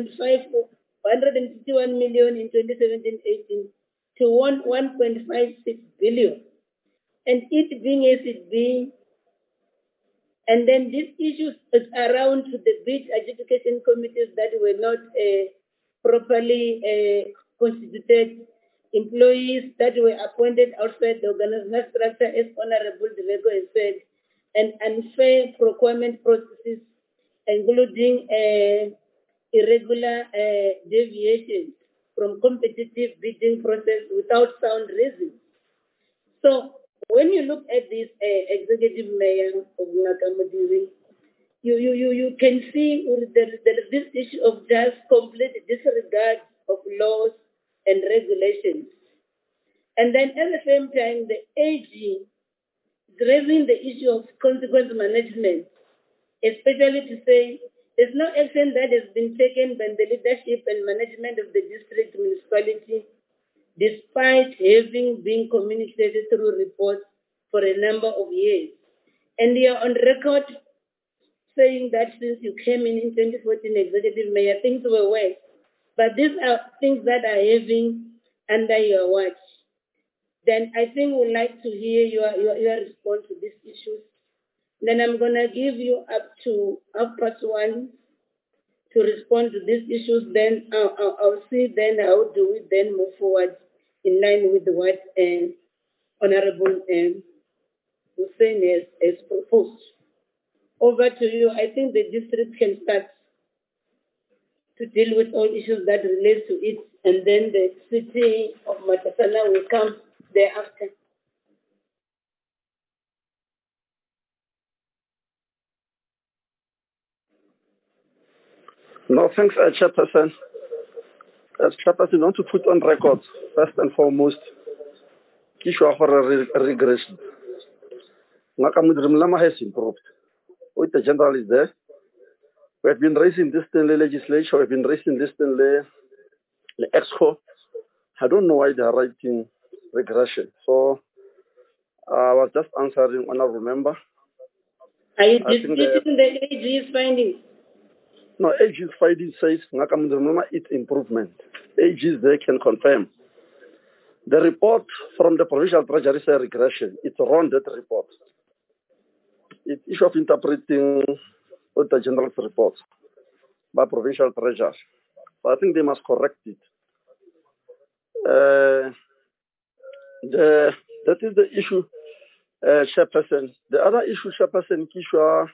151 million in 2017-18 to 1.56 billion. And it being as it being, and then these issues is around to the bid adjudication committees that were not properly constituted, employees that were appointed outside the organizational structure, as Honorable Dilego has said, and unfair procurement processes, including irregular deviations from competitive bidding process without sound reason. So when you look at this executive mayor of Nakamudiri, you can see there is this issue of just complete disregard of laws and regulations. And then at the same time, the AG is raising the issue of consequence management, especially to say there's no action that has been taken by the leadership and management of the district municipality, despite having been communicated through reports for a number of years. And you're on record saying that since you came in 2014 executive mayor, things were worse. But these are things that are having under your watch. Then I think we'd like to hear your response to these issues. Then I'm going to give you up to 1:30 to respond to these issues. Then I'll see then how do we then move forward in line with what Honorable Hussein has proposed. Over to you. I think the district can start to deal with all issues that relate to it, and then the city of Matasana will come thereafter. No, thanks, Chairperson. As Chairperson, I want to put on record, first and foremost, issue of regression. Nakamudrimlama has improved. With the general is there. We have been raising this in the legislature, we have been raising this in the EXCO. I don't know why they are writing regression. So I was just answering honorable member. Are you disputing the AG's findings? No, AG's findings says Nakamudrimlama it's improvement. AG's they can confirm. The report from the provincial treasury says regression. It's wrong, that report. It's issue of interpreting with the general's report by provincial treasury. So I think they must correct it. That is the issue, Chairperson. The other issue, Chairperson, Kishwa,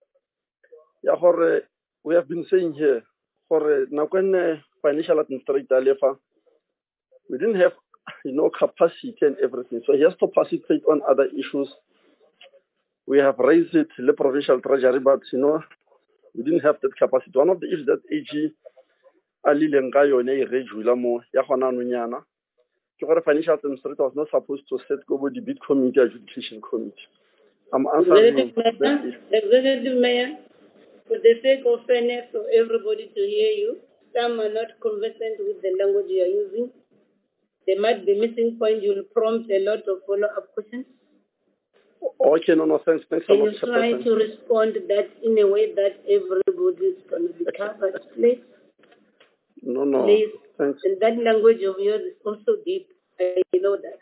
we have been saying here, for financial administrator, we didn't have capacity and everything. So he has to participate on other issues. We have raised it in the provincial treasury, but we didn't have that capacity. One of the issues that AG Ali Lengayo ne regular mo ya gona nonyana. The financial administrator was not supposed to set over the bid committee, adjudication committee. I'm answering Executive Mayor, for the sake of fairness for everybody to hear you, some are not conversant with the language you are using. There might be missing points. You will prompt a lot of follow-up questions. Okay, no, thanks so much. Can you try to respond to that in a way that everybody is going to be covered, please? No, please. Thanks. And that language of yours is also deep. I know that.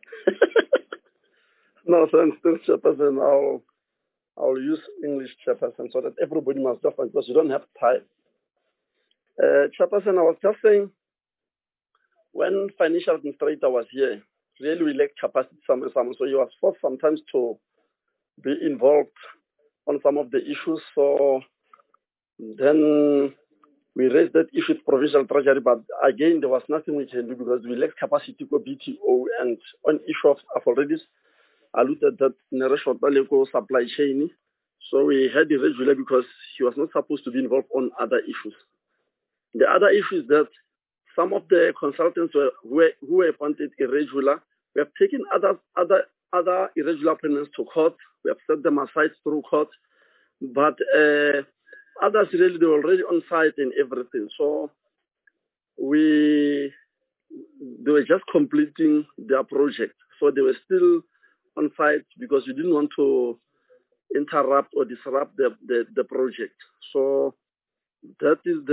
No, thanks, Chairperson. I'll use English, Chairperson, so that everybody must differ because you don't have time. Chairperson, I was just saying, when financial administrator was here, really we lacked capacity so he was forced sometimes to be involved on some of the issues. So then we raised that issue with provincial treasury, but again there was nothing we can do because we lacked capacity for BTO, and on issue of I've already alluded that Neresho Baleko supply chain. So we had the regular because he was not supposed to be involved on other issues. The other issue is that some of the consultants who were appointed irregular. We have taken other irregular payments to court. We have set them aside through court. But others really, they were already on site and everything. So they were just completing their project. So they were still on site because we didn't want to interrupt or disrupt the project. So that is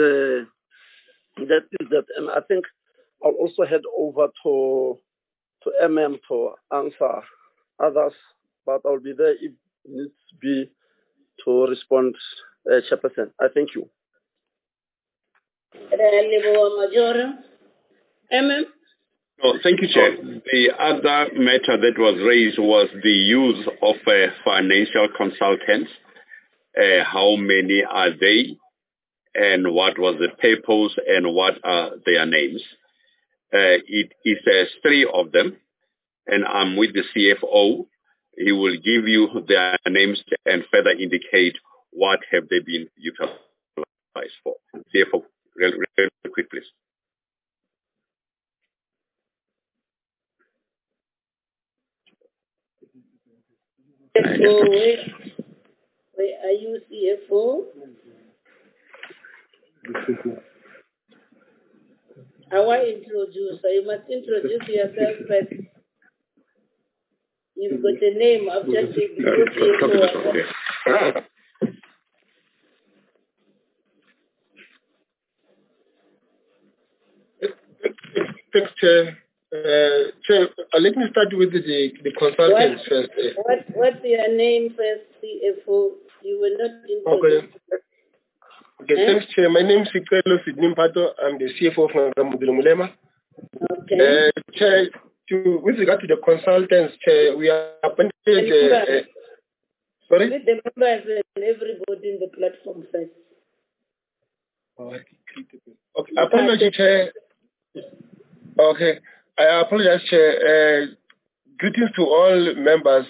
that. And I think I'll also head over to to answer others, but I'll be there if needs be to respond, Chairperson. I thank you. Oh, thank you, Chair. The other matter that was raised was the use of financial consultants. How many are they? And what was the purpose and what are their names? It is 3 of them, and I'm with the CFO. He will give you their names and further indicate what have they been utilized for. CFO, real quick, please. Where are you, CFO? I want to introduce. You must introduce yourself first. You've got a name. I've just said CFO. Thanks, Chair. Chair, let me start with the consultants first. What's your name first, CFO? You were not introduced. Okay, thanks, Chair. My name is Sikelo Sidney Mpato. I'm the CFO from Ramudilo Mulema. Okay. Chair, with regard to the consultants, Chair, we are appointed. Sorry? With the members and everybody in the platform first. Okay, apology, Chair. Okay, I apologize, Chair. Greetings to all members,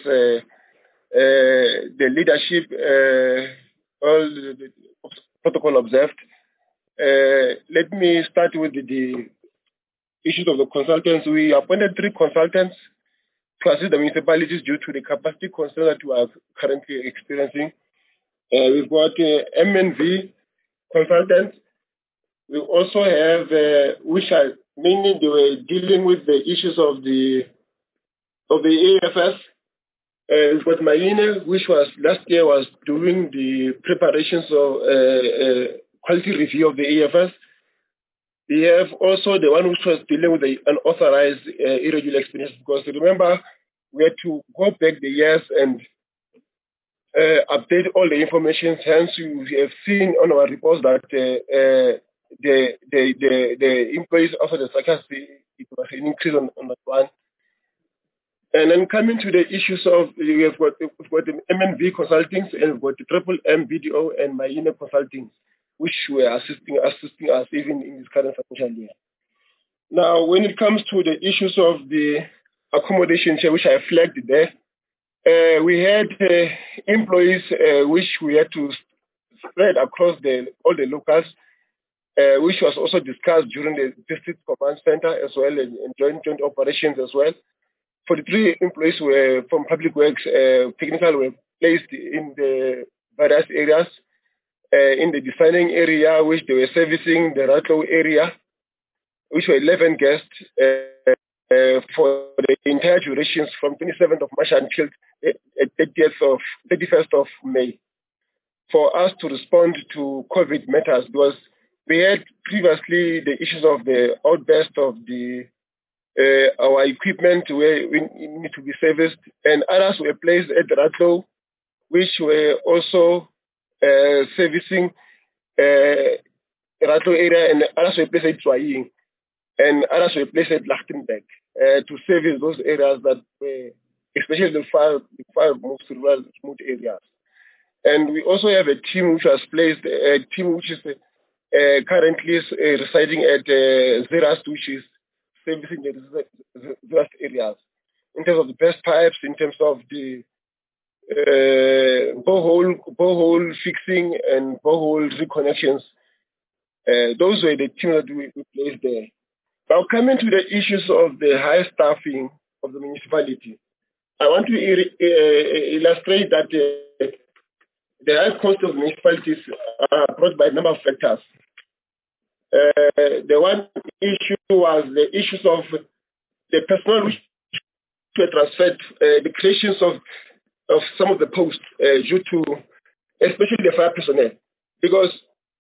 the leadership, all the protocol observed. Let me start with the issues of the consultants. We appointed 3 consultants to assist the municipalities due to the capacity concerns that we are currently experiencing. We've got MNV consultants. We also have, which are mainly they were dealing with the issues of the AFS. We've got Mayine, which was last year was doing the preparations of quality review of the AFS. We have also the one which was dealing with the unauthorized irregular experience, because remember, we had to go back the years and update all the information. Hence, you have seen on our reports that the employees after the sarcasm, it was an increase on that one. And then coming to the issues of, we've got the MNV Consulting, and we've got the Triple M BDO and Mayine Consulting, which were assisting us even in this current financial year. Now, when it comes to the issues of the accommodation, which I flagged there, we had employees which we had to spread across all the locals, which was also discussed during the district command center as well, and joint operations as well. 43 employees were from public works, technical were placed in the various areas. In the designing area, which they were servicing the Ratlow area, which were 11 guests for the entire durations from 27th of March until 31st of May, for us to respond to COVID matters, because we had previously the issues of the outburst of our equipment where we need to be serviced, and others were placed at the Ratlow, which were also servicing Ratlow area, and others were placed at Zwaying, and others were placed at Lichtenburg to service those areas that were, especially the fire most rural remote areas. And we also have a team which was placed, a team which is currently residing at Zerast, which is servicing the Zerast areas in terms of the best pipes, in terms of the borehole fixing and borehole reconnections. Those were the teams that we placed there. Now, coming to the issues of the high staffing of the municipality, I want to illustrate that the high cost of municipalities are brought by a number of factors. The one issue was the issues of the personnel which were transferred, the creations of some of the posts due to, especially the fire personnel, because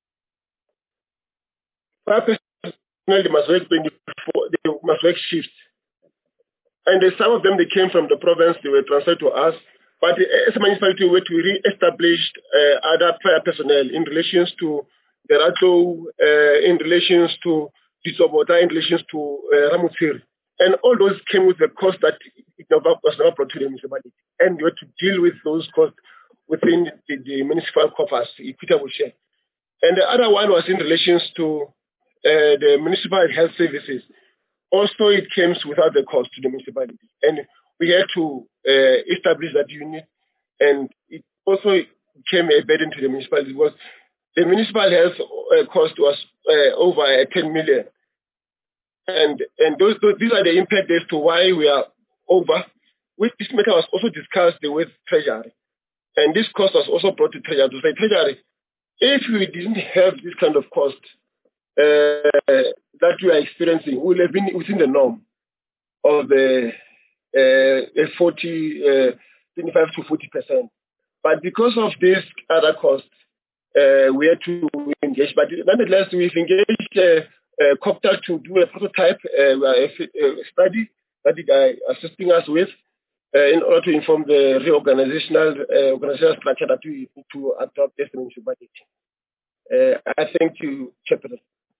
fire personnel, they must work 24, they must work shifts. And some of them, they came from the province, they were transferred to us. But as a municipality, we re-established other fire personnel in relations to the Rato, in relations to Disobota, in relations to Ramutsiri. And all those came with the cost that was never brought to the municipality. And we had to deal with those costs within the municipal coffers, equitable share. And the other one was in relations to the municipal health services. Also, it came without the cost to the municipality. And we had to establish that unit. And it also became a burden to the municipality because the municipal health cost was over 10 million. And these are the impact as to why we are over. This matter was also discussed with Treasury. And this cost was also brought to Treasury to say, Treasury, if we didn't have this kind of cost that we are experiencing, we would have been within the norm of the 25 to 40%. But because of this other cost, we had to engage. But nonetheless, we've engaged COPTA to do a prototype study that they are assisting us with in order to inform the organizational structure that we need to adopt as a municipality. I thank you, Chairperson.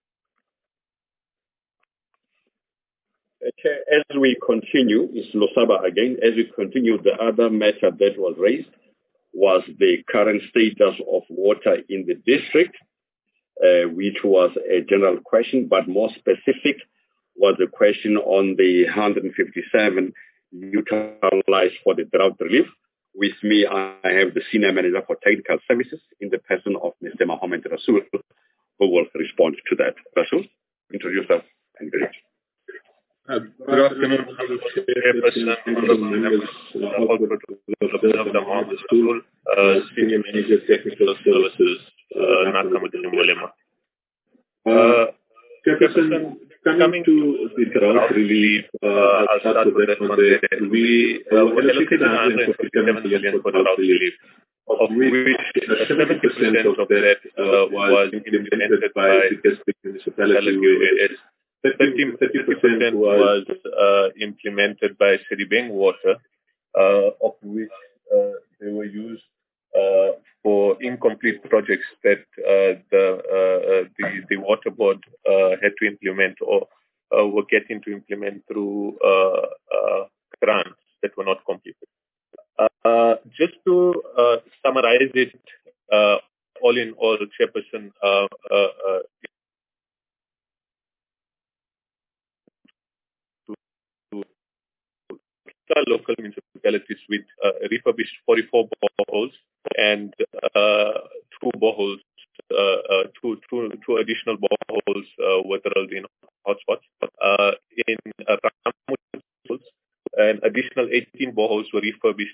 Okay, as we continue, it's Losaba again. As we continue, the other matter that was raised was the current status of water in the district, which was a general question, but more specific was a question on the 157 utilized for the drought relief. With me, I have the Senior Manager for Technical Services in the person of Mr. Mohammed Rasul, who will respond to that. Rasul, introduce yourself and greet. Good afternoon, Chairperson, honorable members, Dr. Mohammed Rasul, Senior Manager Technical Services, Nakamudin Mulema. Chairperson, coming to the drought relief, I'll start with that one there. We allocated 157 million for drought relief, of which 70% of that was implemented by district municipalities. 30% was implemented by Sedibeng Water, of which they were used for incomplete projects that the water board had to implement or were getting to implement through grants that were not completed. Just to summarize it, all in all, Chairperson, local municipalities with refurbished 44 boreholes and two boreholes, two additional boreholes were drilled in hotspots. In Ramu, an additional 18 boreholes were refurbished.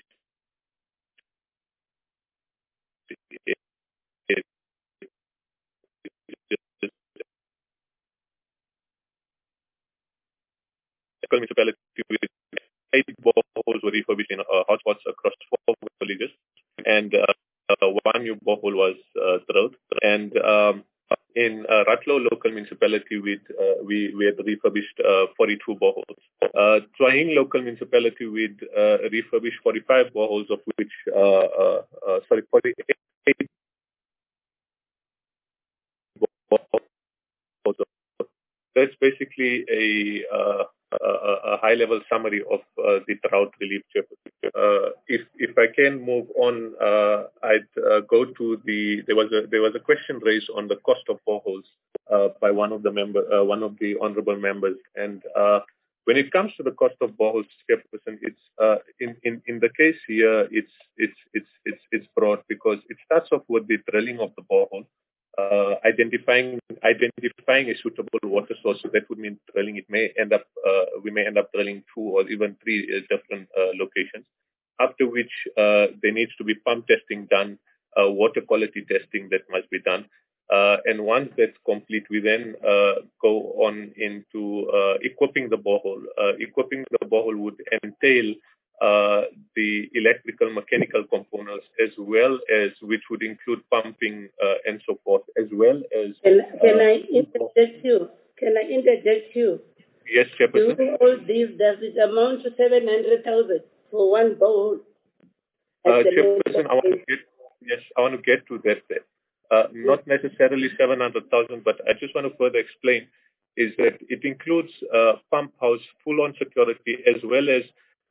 Municipality with 8 boreholes were refurbished in hotspots across 4 villages, and 1 new borehole was drilled. And in Ratlo local municipality, we had refurbished 42 boreholes. Tsoahing local municipality, we refurbished 45 boreholes, of which 48 boreholes. That's basically a high-level summary of the drought relief. If I can move on, I'd go to there was a question raised on the cost of boreholes by one of the honourable members, and when it comes to the cost of boreholes, Chairperson, it's in the case here, it's broad because it starts off with the drilling of the borehole. Identifying a suitable water source. So that would mean drilling. We may end up drilling 2 or even 3 different locations. After which there needs to be pump testing done water quality testing that must be done. And once that's complete, we then go on into equipping the borehole. Equipping the borehole would entail the electrical mechanical components, as well as which would include pumping and so forth, as well as. Can I interject you? Can I interject you? Yes, Chairperson. Do all these, does it amount to 700,000 for one bowl? Chairperson, I want to get to that there. Not necessarily 700,000, but I just want to further explain is that it includes pump house, full-on security, as well as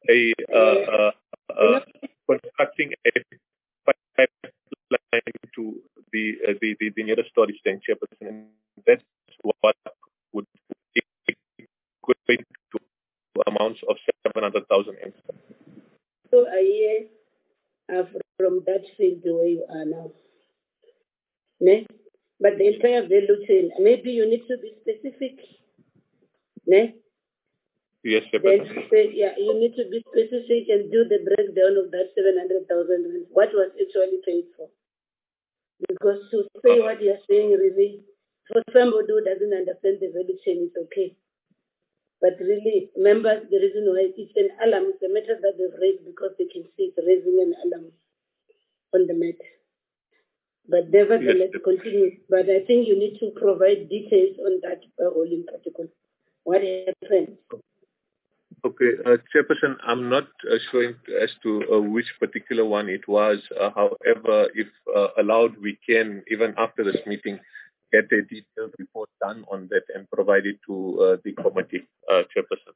constructing a pipeline to the nearest storage tank, Chairperson. And that's what would equate to amounts of 700,000. So a year from that field where you are now. Ne? But the entire value chain, maybe you need to be specific. Ne? Yes, then you need to be specific and do the breakdown of that 700,000. What was actually paid for? Because to say what you're saying really, for somebody who doesn't understand the value chain, is okay. But really, members, the reason why it's an alarm, it's a matter that they've raised because they can see it's raising an alarm on the matter. But nevertheless, continue. But I think you need to provide details on that whole in particular. What happened? Okay, Chairperson, I'm not sure as to which particular one it was. However, if allowed, we can, even after this meeting, get a detailed report done on that and provide it to the committee, Chairperson.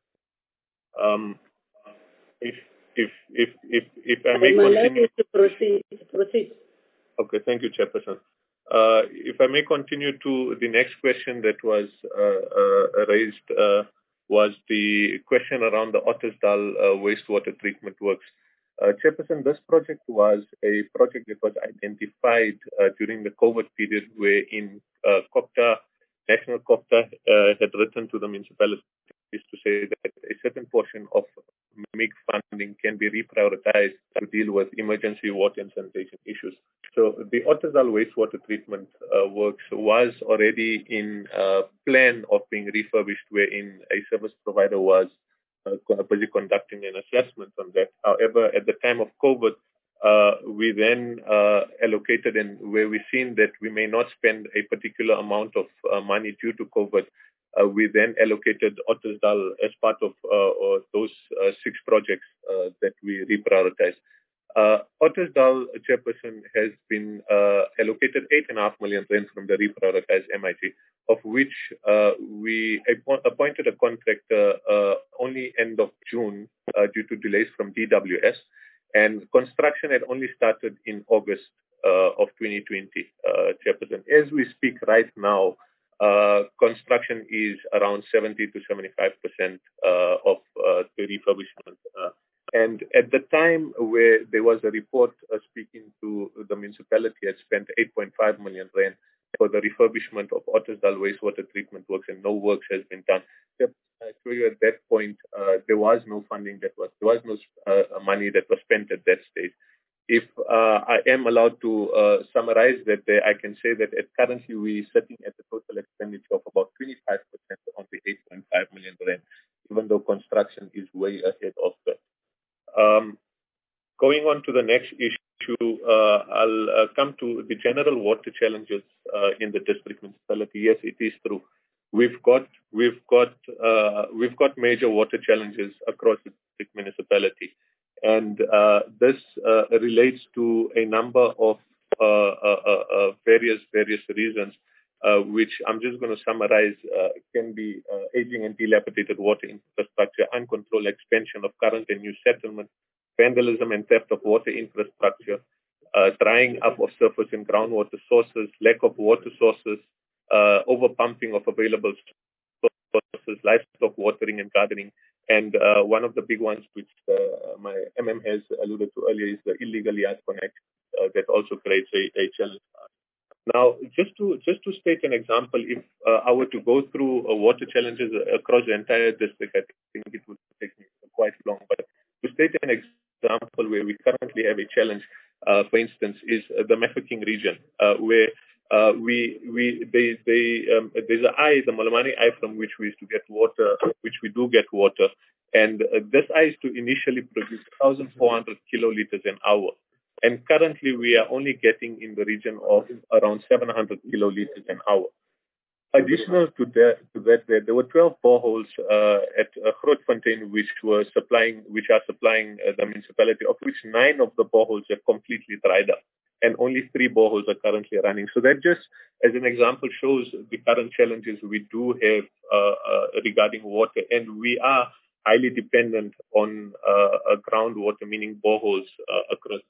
If I may continue to proceed. Okay, thank you, Chairperson. If I may continue to the next question that was raised, was the question around the Ottesdal wastewater treatment works. Chairperson, this project was a project that was identified during the COVID period, wherein National COPTA had written to the municipalities to say that a certain portion of MIG funding can be reprioritized to deal with emergency water and sanitation issues. So the Ottesdal wastewater treatment works was already in plan of being refurbished, wherein a service provider was busy conducting an assessment on that. However, at the time of COVID, we then allocated, and where we've seen that we may not spend a particular amount of money due to COVID, we then allocated Ottesdal as part of those 6 projects that we reprioritized. Ottesdal, Chairperson, has been allocated 8.5 million rand from the reprioritized MIG, of which we appointed a contractor only end of June due to delays from DWS, and construction had only started in August of 2020, Chairperson. As we speak right now, construction is around 70 to 75% of the refurbishment. And at the time where there was a report speaking to the municipality had spent 8.5 million rand for the refurbishment of Ottesdal wastewater treatment works, and no works has been done. I assure you at that point, there was no funding there was no money that was spent at that stage. If I am allowed to summarize that there, I can say that currently we're sitting at a total expenditure of about 25% on the 8.5 million rand, even though construction is way ahead of that. Going on to the next issue, I'll come to the general water challenges in the district municipality. Yes, it is true. We've got major water challenges across the district municipality, and this relates to a number of various reasons, which I'm just going to summarize. Can be aging and dilapidated water infrastructure, uncontrolled expansion of current and new settlements, vandalism and theft of water infrastructure, drying up of surface and groundwater sources, lack of water sources, overpumping of available sources, livestock watering and gardening, and one of the big ones which my has alluded to earlier is the illegal yard connection that also creates a challenge. Now, just to state an example, if I were to go through water challenges across the entire district, I think it would take me quite long. But to state an example where we currently have a challenge, for instance, is the Mafeking region, where there's an eye, the Molemani eye, from which we used to get water, which we do get water, and this eye is to initially produce 1,400 kiloliters an hour, and currently we are only getting in the region of around 700 kiloliters an hour. Additional to that, there were 12 boreholes at Grootfontein which are supplying the municipality, of which 9 of the boreholes have completely dried up, and only 3 boreholes are currently running. So that just, as an example, shows the current challenges we do have regarding water, and we are highly dependent on groundwater, meaning boreholes across.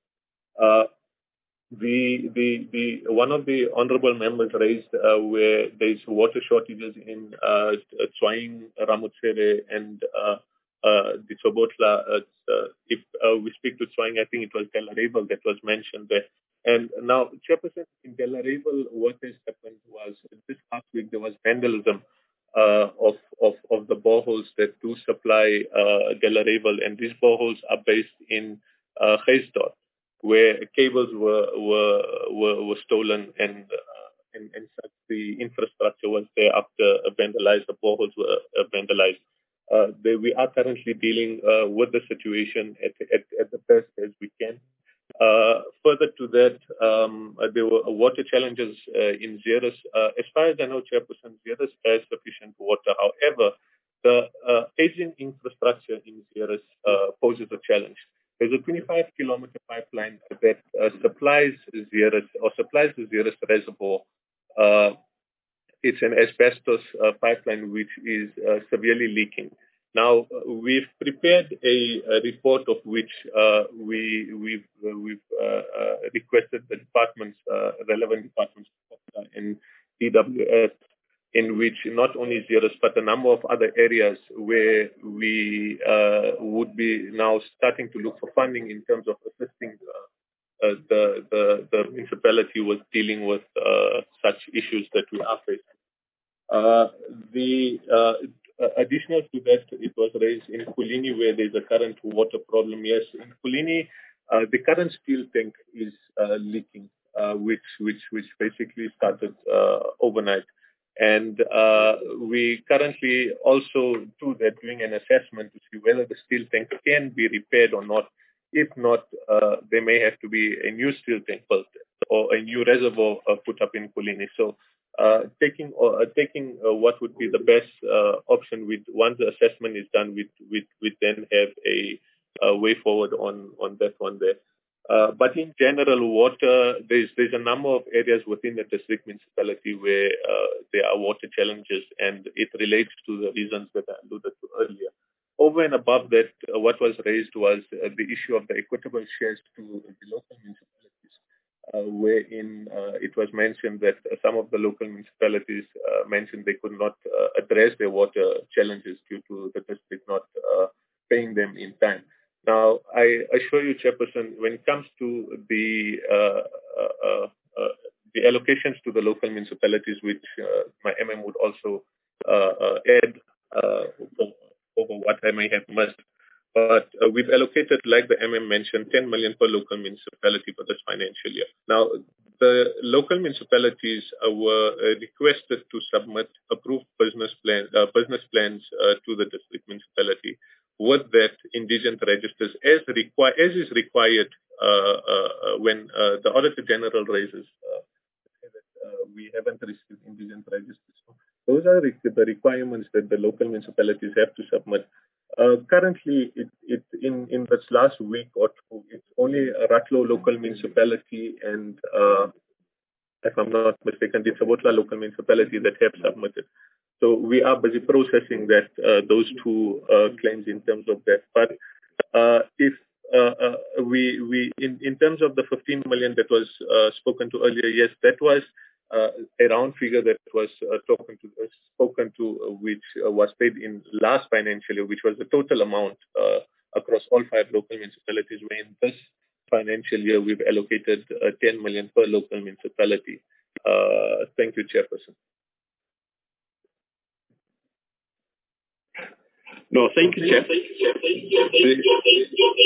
One of the honorable members raised where there's water shortages in Tshwaeng, Ramotshere, and the Sobotla. If we speak to Tshwaeng, I think it was Delareyville that was mentioned there. And now, Chairperson, in Delareyville, what has happened was this past week there was vandalism of the boreholes that do supply Delareyville, and these boreholes are based in Geisdorp, where cables were stolen and such. The infrastructure was there after vandalized. The boreholes were vandalized. We are currently dealing with the situation at the best as we can. Further to that, there were water challenges in Zeerust. As far as I know, Chairperson, Zeerust has sufficient water. However, the aging infrastructure in Zeerust poses a challenge. There's a 25-kilometer pipeline that supplies Zeerust or supplies the Zeerust reservoir. It's an asbestos pipeline which is severely leaking. Now, we've prepared a report of which we've requested the departments, relevant departments in DWS, in which not only Zeerust but a number of other areas where we would be now starting to look for funding in terms of assisting the municipality with dealing with such issues that we are facing. Additional to that, it was raised in Kulini where there's a current water problem. Yes, in Kulini, the current steel tank is leaking, which basically started overnight. And we currently also doing an assessment to see whether the steel tank can be repaired or not. If not, there may have to be a new steel tank built or a new reservoir put up in Kulini. So taking what would be the best option once the assessment is done, we then have a way forward on that one there. But in general, water, there's a number of areas within the district municipality where there are water challenges, and it relates to the reasons that I alluded to earlier. Over and above that, what was raised was the issue of the equitable shares to the local municipalities, wherein it was mentioned that some of the local municipalities mentioned they could not address their water challenges due to the district not paying them in time. Now, I assure you, Chairperson, when it comes to the allocations to the local municipalities, which my MM would also add over what I may have missed, but we've allocated, like the MM mentioned, 10 million per local municipality for this financial year. Now, the local municipalities were requested to submit approved business plans to the district municipality with that indigent registers as is required when the Auditor General raises that we haven't received indigent registers. So those are the requirements that the local municipalities have to submit. Currently, in this last week or two, it's only Ratlo local municipality and, if I'm not mistaken, the Sobotla local municipality that have submitted. So we are busy processing that those two claims in terms of that. But if in terms of the 15 million that was spoken to earlier, yes, that was a round figure that was spoken to, which was paid in last financial year, which was the total amount across all 5 local municipalities, where in this financial year we've allocated 10 million per local municipality. Thank you, Chairperson. No, thank you, Chair.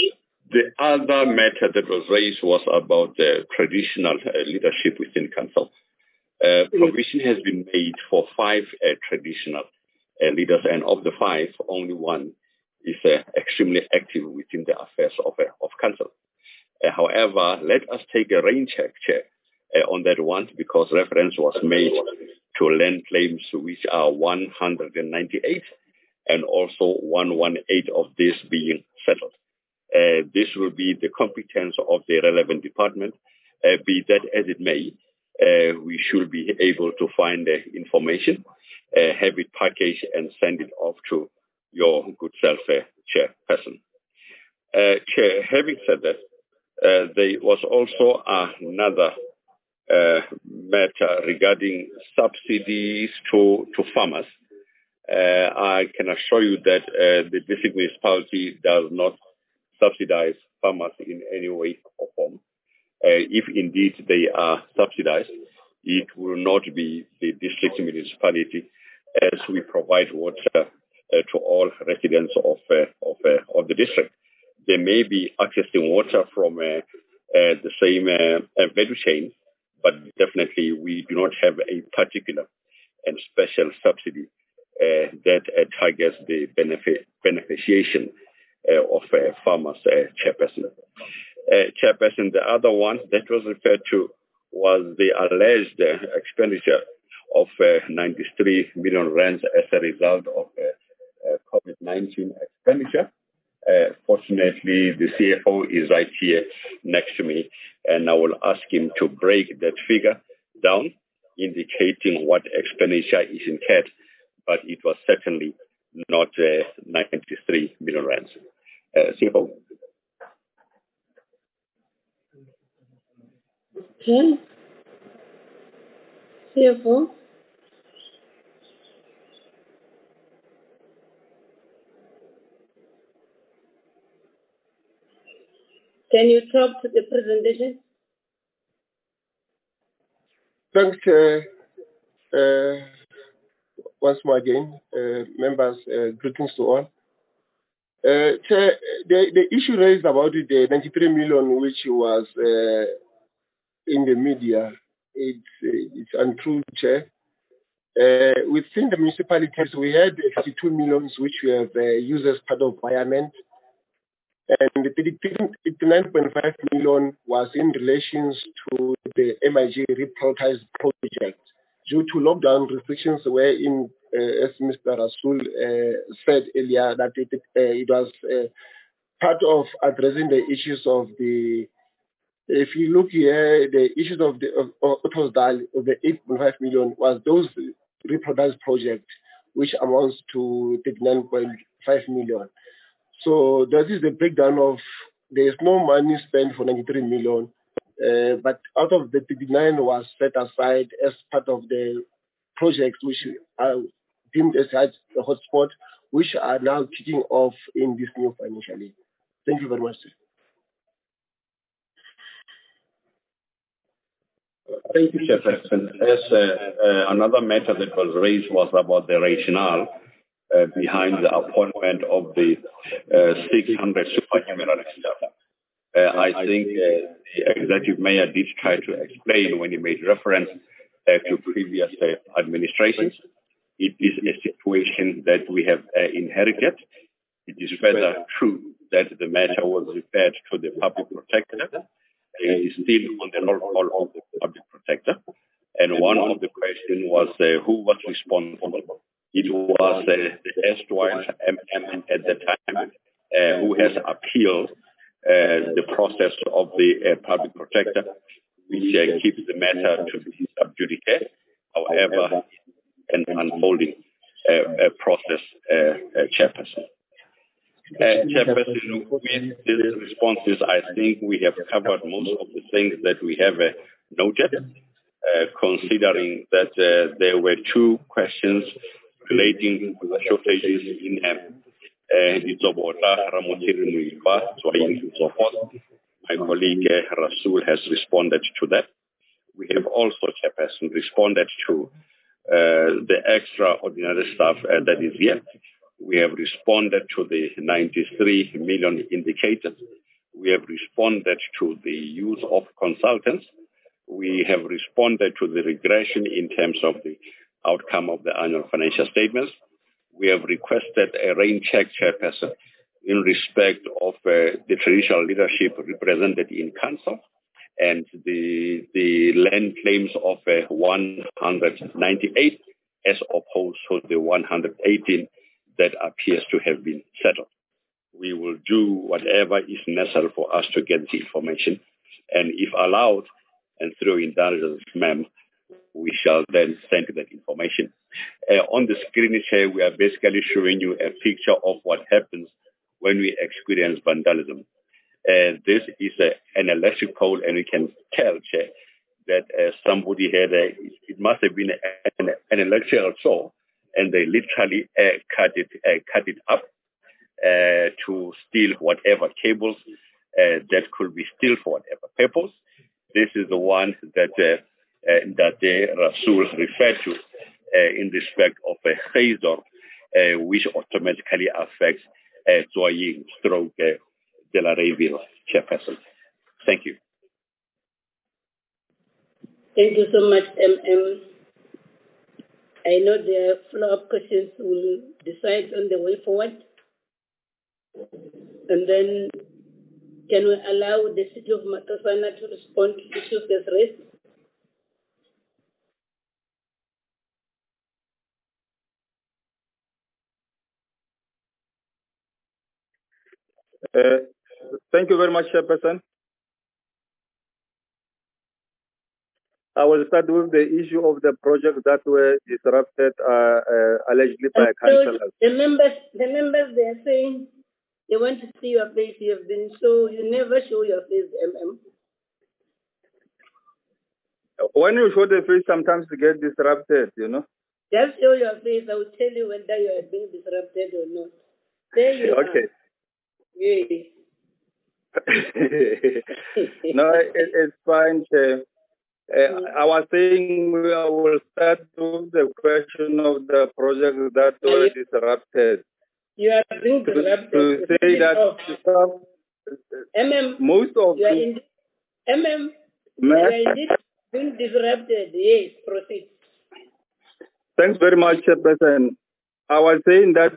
The other matter that was raised was about the traditional leadership within council. Provision has been made for 5 traditional leaders, and of the 5, only one is extremely active within the affairs of council. However, let us take a rain check, Chair, on that one, because reference was made to land claims which are 198 and also 118 of this being settled. This will be the competence of the relevant department. Be that as it may, we should be able to find the information, have it packaged and send it off to your good self, Chairperson. Chair, having said that, there was also another matter regarding subsidies to farmers. I can assure you that the district municipality does not subsidize farmers in any way or form. If indeed they are subsidized, it will not be the district municipality, as we provide water to all residents of the district. They may be accessing water from the same value chain, but definitely we do not have a particular and special subsidy that targets the beneficiation of farmers, Chairperson. Chairperson, the other one that was referred to was the alleged expenditure of 93 million rands as a result of COVID-19 expenditure. Fortunately, the CFO is right here next to me, and I will ask him to break that figure down, indicating what expenditure is incurred, but it was certainly not 93 million rands. CFO. Okay. CFO. Can you talk to the presentation? Thanks, once more again, members, greetings to all. Chair, the issue raised about the 93 million, which was in the media, it's untrue, Chair. Within the municipalities, we had 52 million, which we have used as part of environment. And the 89.5 million was in relation to the MIG reprioritized project. Due to lockdown restrictions, wherein, as Mr. Rasool said earlier, that it was part of addressing the issues of the, if you look here, the issues of the of the 8.5 million was those reprioritized projects, which amounts to 39.5 million. So that is the breakdown of, there is no money spent for 93 million, but out of the 39 was set aside as part of the projects which are deemed as a hotspot, which are now kicking off in this new financial year. Thank you very much, sir. Thank you, Chairperson. As another matter that was raised was about the rationale behind the appointment of the 600 supernumerary staff. I think the executive mayor did try to explain when he made reference to previous administrations. It is a situation that we have inherited. It is further true that the matter was referred to the public protector. It is still on the roll call of the public protector. And one of the questions was who was responsible. It was the erstwhile MM at the time who has appealed the process of the public protector, which keeps the matter to be sub judice. However, an unfolding process, Chairperson. Chairperson, with these responses, I think we have covered most of the things that we have noted, considering that there were 2 questions relating to the shortages in so forth. My colleague Rasool has responded to that. We have also, Chairperson, responded to the extraordinary staff that is here. We have responded to the 93 million indicated. We have responded to the use of consultants. We have responded to the regression in terms of the outcome of the annual financial statements. We have requested a rain check chairperson in respect of the traditional leadership represented in council and the land claims of 198 as opposed to the 118 that appears to have been settled. We will do whatever is necessary for us to get the information, and if allowed, and through indulgence, ma'am, we shall then send that information. On the screen here, we are basically showing you a picture of what happens when we experience vandalism. This is an electric pole, and you can tell, Chair, that somebody had it must have been an electrical saw, and they literally cut it up to steal whatever cables that could be still for whatever purpose. This is the one that Rasul referred to in respect of a Khazor, which automatically affects Zoying stroke Delareyville chairperson. Thank you. Thank you so much, MM. I know the follow-up questions will decide on the way forward. And then, can we allow the city of Matasana to respond to issues as raised? Thank you very much, Chairperson. I will start with the issue of the projects that were disrupted allegedly by councillors. The members, they are saying they want to see your face. You have been shown, you never show your face, MM. When you show the face, sometimes you get disrupted, you know. Just show your face. I will tell you whether you are being disrupted or not. There you are. Okay. Yes. No, it's fine, Chair. I was saying we will start with the question of the projects that were disrupted. You are being disrupted. To say that MM, most of you are MM, you are indeed being disrupted. Yes, proceed. Thanks very much, Chairperson. I was saying that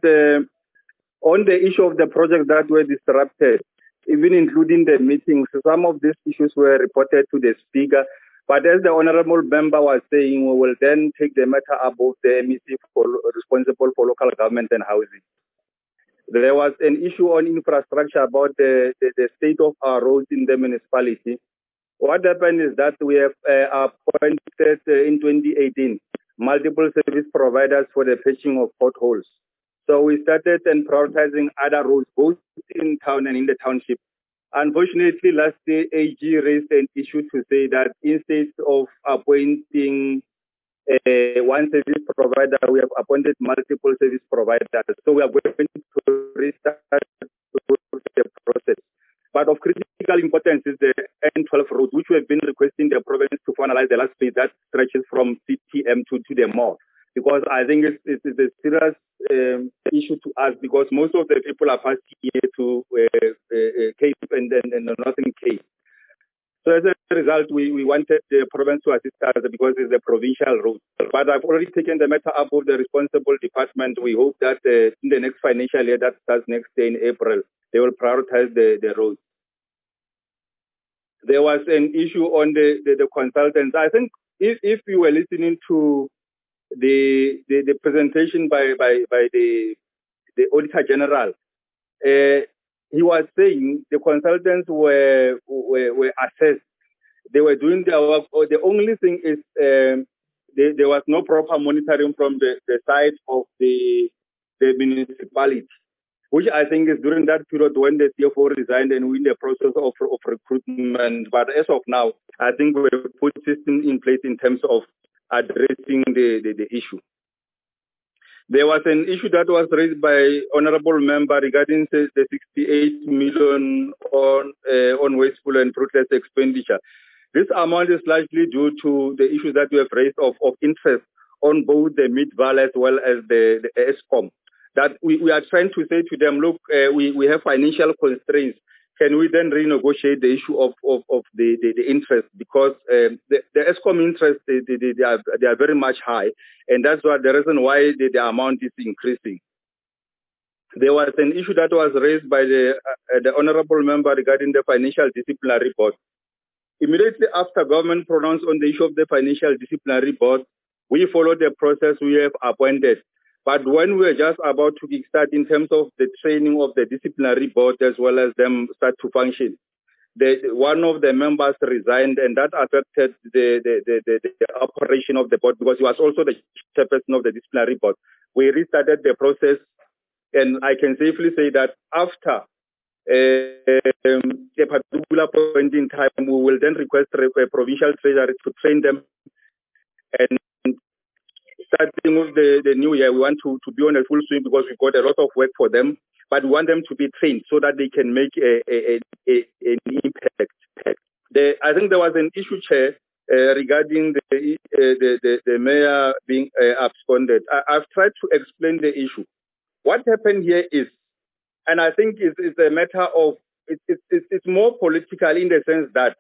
on the issue of the projects that were disrupted, even including the meetings, some of these issues were reported to the Speaker. But as the Honourable Member was saying, we will then take the matter above the MEC responsible for local government and housing. There was an issue on infrastructure about the state of our roads in the municipality. What happened is that we have appointed in 2018 multiple service providers for the patching of potholes. So we started and prioritizing other roads, both in town and in the township. Unfortunately, last year, AG raised an issue to say that instead of appointing one service provider, we have appointed multiple service providers. So we are going to restart the process. But of critical importance is the N12 road, which we have been requesting the province to finalize the last phase that stretches from CTM to the mall. Because I think it's a serious issue to us, because most of the people are passing here to Cape and the Northern Cape. So as a result, we wanted the province to assist us because it's a provincial road. But I've already taken the matter up with the responsible department. We hope that in the next financial year that starts next year in April, they will prioritize the roads. There was an issue on the consultants. I think if you were listening to the presentation by the Auditor General, he was saying the consultants were assessed. They were doing their work. The only thing is there was no proper monitoring from the side of the municipality, which I think is during that period when the CFO resigned and we're in the process of recruitment. But as of now, I think we put systems in place in terms of addressing the issue. There was an issue that was raised by Honourable Member regarding the 68 million on wasteful and fruitless expenditure. This amount is largely due to the issues that we have raised of interest on both the Mid-Val as well as the ESCOM. That we are trying to say to them, look, we have financial constraints. can we then renegotiate the issue of the interest? Because the ESCOM interest, they are very much high, and that's the reason why the amount is increasing. There was an issue that was raised by the honorable member regarding the financial disciplinary board. Immediately after government pronounced on the issue of the financial disciplinary board, we followed the process we have appointed. But when we were just about to start in terms of the training of the disciplinary board as well as them start to function, one of the members resigned, and that affected the operation of the board because he was also the chairperson of the disciplinary board. We restarted the process, and I can safely say that after a particular point in time, we will then request a provincial treasury to train them. And starting with the new year, we want to be on a full swing because we've got a lot of work for them, but we want them to be trained so that they can make an impact. I think there was an issue, Chair, regarding the mayor being absconded. I've tried to explain the issue. What happened here is, and I think it's a matter of, it's more political in the sense that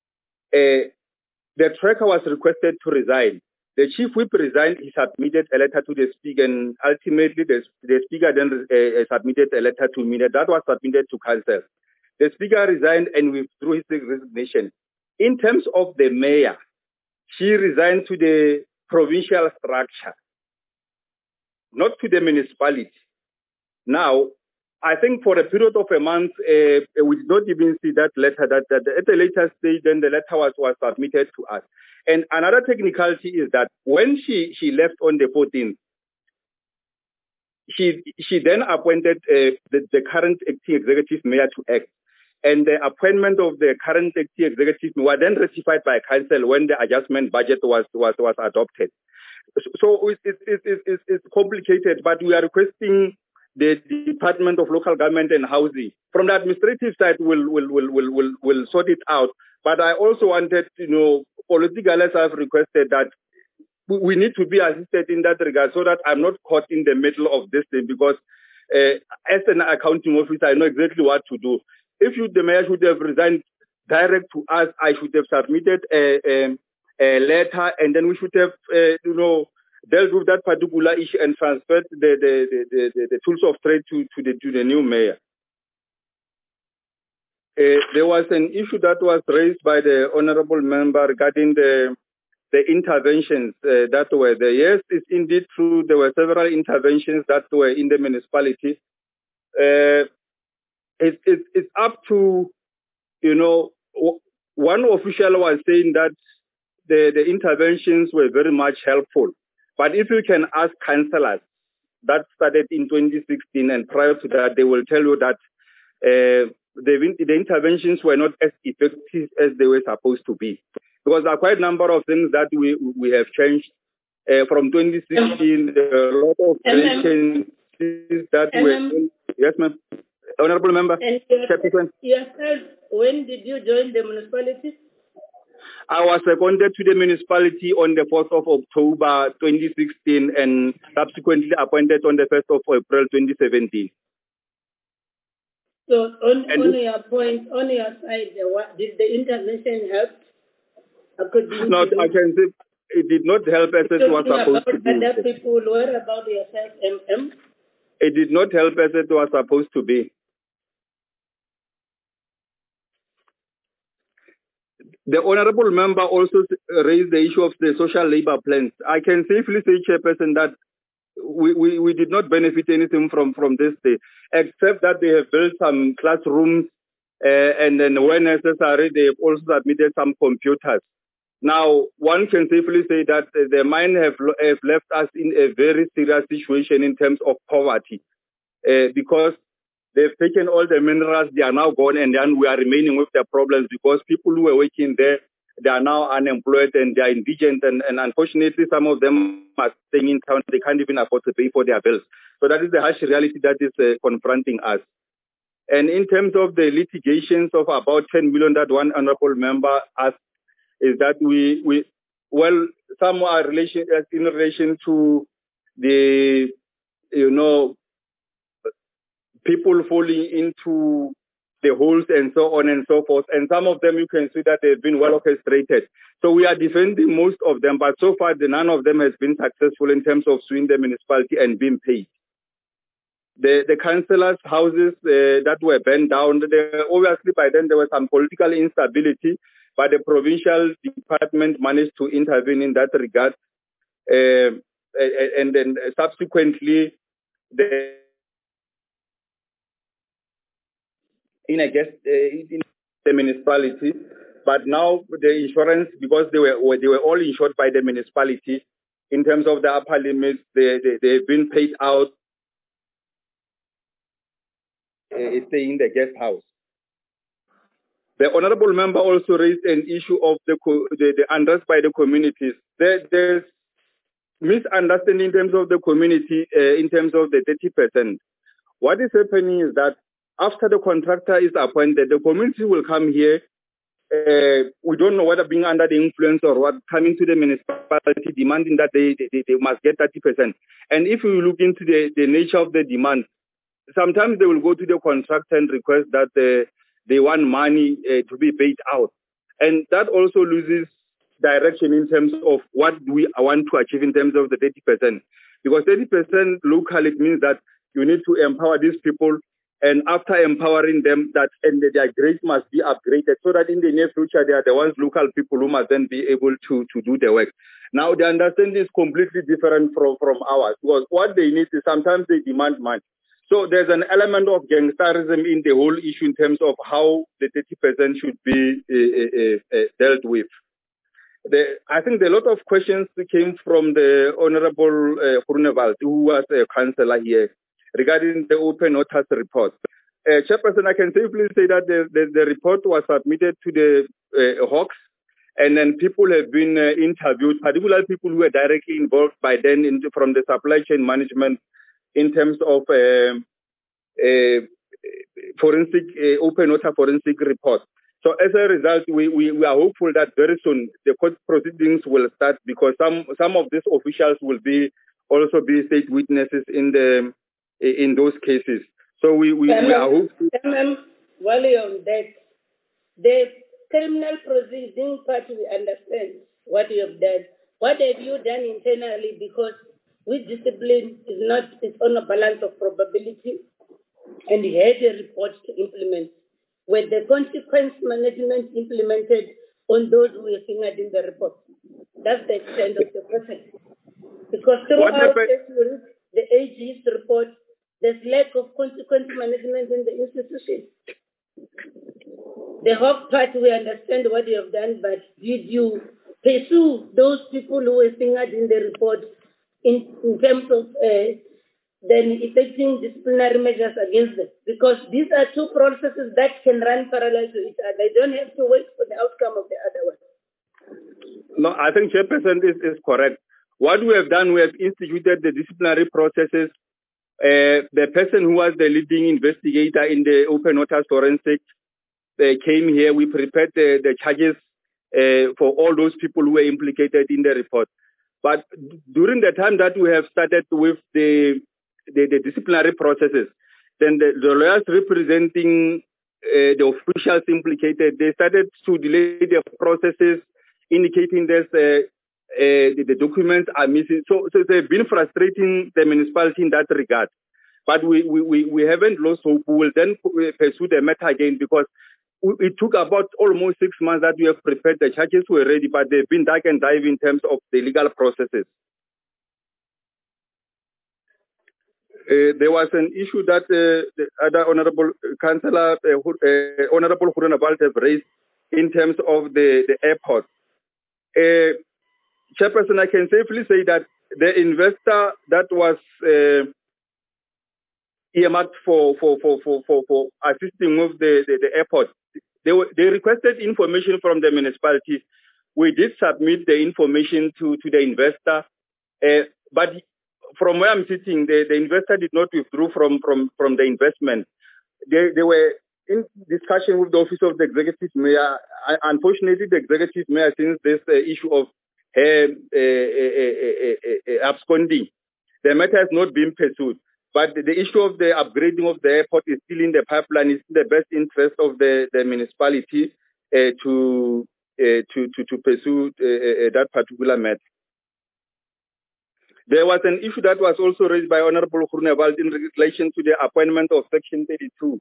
the tracker was requested to resign. The chief whip resigned, he submitted a letter to the speaker, and ultimately the speaker then submitted a letter to me. That was submitted to council. The speaker resigned and withdrew his resignation. In terms of the mayor, she resigned to the provincial structure, not to the municipality. Now, I think for a period of a month, we did not even see that letter. That at a later stage, then the letter was submitted to us. And another technicality is that when she left on the 14th, she then appointed the current acting executive mayor to act. And the appointment of the current acting executive mayor was then ratified by council when the adjustment budget was adopted. So it's complicated, but we are requesting the Department of Local Government and Housing. From the administrative side, will sort it out. But I also wanted, political as I've requested that we need to be assisted in that regard so that I'm not caught in the middle of this thing because as an accounting officer, I know exactly what to do. If the mayor should have resigned direct to us, I should have submitted a letter and then we should have, dealt with that particular issue and transferred the tools of trade to the new mayor. There was an issue that was raised by the honorable member regarding the interventions that were there. Yes, it's indeed true. There were several interventions that were in the municipality. It's up to, one official was saying that the interventions were very much helpful. But if you can ask councillors, that started in 2016, and prior to that, they will tell you that the interventions were not as effective as they were supposed to be. Because there are quite a number of things that we have changed. From 2016, there are a lot of vacancies that were... Yes, ma'am. Honorable Member. And yourself, when did you join the municipality? I was seconded to the municipality on the 4th of October 2016 and subsequently appointed on the 1st of April 2017. So on your point, on your side, did the intervention help? No, I can say it did not help as it was supposed to be. Other people, what about yourself, MM? It did not help as it was supposed to be. The honorable member also raised the issue of the social labor plans. I can safely say, Chairperson, that we did not benefit anything from this day, except that they have built some classrooms and then when necessary, they have also submitted some computers. Now, one can safely say that the mine have left us in a very serious situation in terms of poverty because they've taken all the minerals, they are now gone, and then we are remaining with the problems because people who were working there, they are now unemployed and they are indigent, and unfortunately, some of them are staying in town. They can't even afford to pay for their bills. So that is the harsh reality that is confronting us. And in terms of the litigations of about 10 million that one honorable member asked, is that some are in relation to the, people falling into the holes and so on and so forth. And some of them you can see that they've been well orchestrated. So we are defending most of them, but so far none of them has been successful in terms of suing the municipality and being paid. The councillors' houses that were burned down, obviously by then there was some political instability, but the provincial department managed to intervene in that regard. And then subsequently, in the municipality, but now the insurance, because they were all insured by the municipality, in terms of the upper limits, they've been paid out. Staying in the guest house. The honourable member also raised an issue of the unrest by the communities. There's misunderstanding in terms of the community, in terms of the 30%. What is happening is that after the contractor is appointed, the community will come here. We don't know whether being under the influence or what, coming to the municipality demanding that they must get 30%. And if you look into the nature of the demand, sometimes they will go to the contractor and request that they want money to be paid out. And that also loses direction in terms of what we want to achieve in terms of the 30%. Because 30% local, it means that you need to empower these people. And after empowering them, and their grades must be upgraded so that in the near future, they are the ones local people who must then be able to do the work. Now, the understanding is completely different from ours. Because what they need is sometimes they demand money. So there's an element of gangsterism in the whole issue in terms of how the 30% should be dealt with. I think a lot of questions came from the Honorable Groenewald, who was a councillor here, regarding the open notice report. Chairperson, I can safely say that the report was submitted to the Hawks, and then people have been interviewed, particularly people who were directly involved by then from the supply chain management, in terms of forensic open water forensic report. So as a result, we are hopeful that very soon the court proceedings will start, because some of these officials will also be state witnesses in those cases. So we are hopeful. While you're on that, the criminal proceeding part, we understand what you have done. What have you done internally? Because with discipline it's on a balance of probability, and he had a report to implement. Were the consequence management implemented on those who were fingered in the report? That's the extent of the process. Because throughout the AG's report, there's lack of consequence management in the institution. The Hawk part, we understand what you have done, but did you pursue those people who were fingered in the report in terms of then effecting disciplinary measures against them? Because these are two processes that can run parallel to each other. They don't have to wait for the outcome of the other one. No, I think Chairperson is correct. What we have done, we have instituted the disciplinary processes. The person who was the leading investigator in the open water forensic came here. We prepared the charges for all those people who were implicated in the report. But during the time that we have started with the disciplinary processes, then the lawyers representing the officials implicated, they started to delay the processes, indicating that the documents are missing. So they've been frustrating the municipality in that regard. But we haven't lost hope. We will then pursue the matter again, because it took about almost 6 months that we have prepared. The charges were ready, but they've been dark and dive in terms of the legal processes. There was an issue that the other Honourable Councillor, Honourable Groenewald, have raised in terms of the airport. Chairperson, I can safely say that the investor that was earmarked for assisting with the airport, they requested information from the municipality. We did submit the information to the investor, but from where I'm sitting, the investor did not withdraw from the investment. They were in discussion with the Office of the Executive Mayor. Unfortunately, the Executive Mayor, since this issue of absconding, the matter has not been pursued. But the issue of the upgrading of the airport is still in the pipeline. It's in the best interest of the municipality to pursue that particular matter. There was an issue that was also raised by Honorable Groenewald in relation to the appointment of Section 32.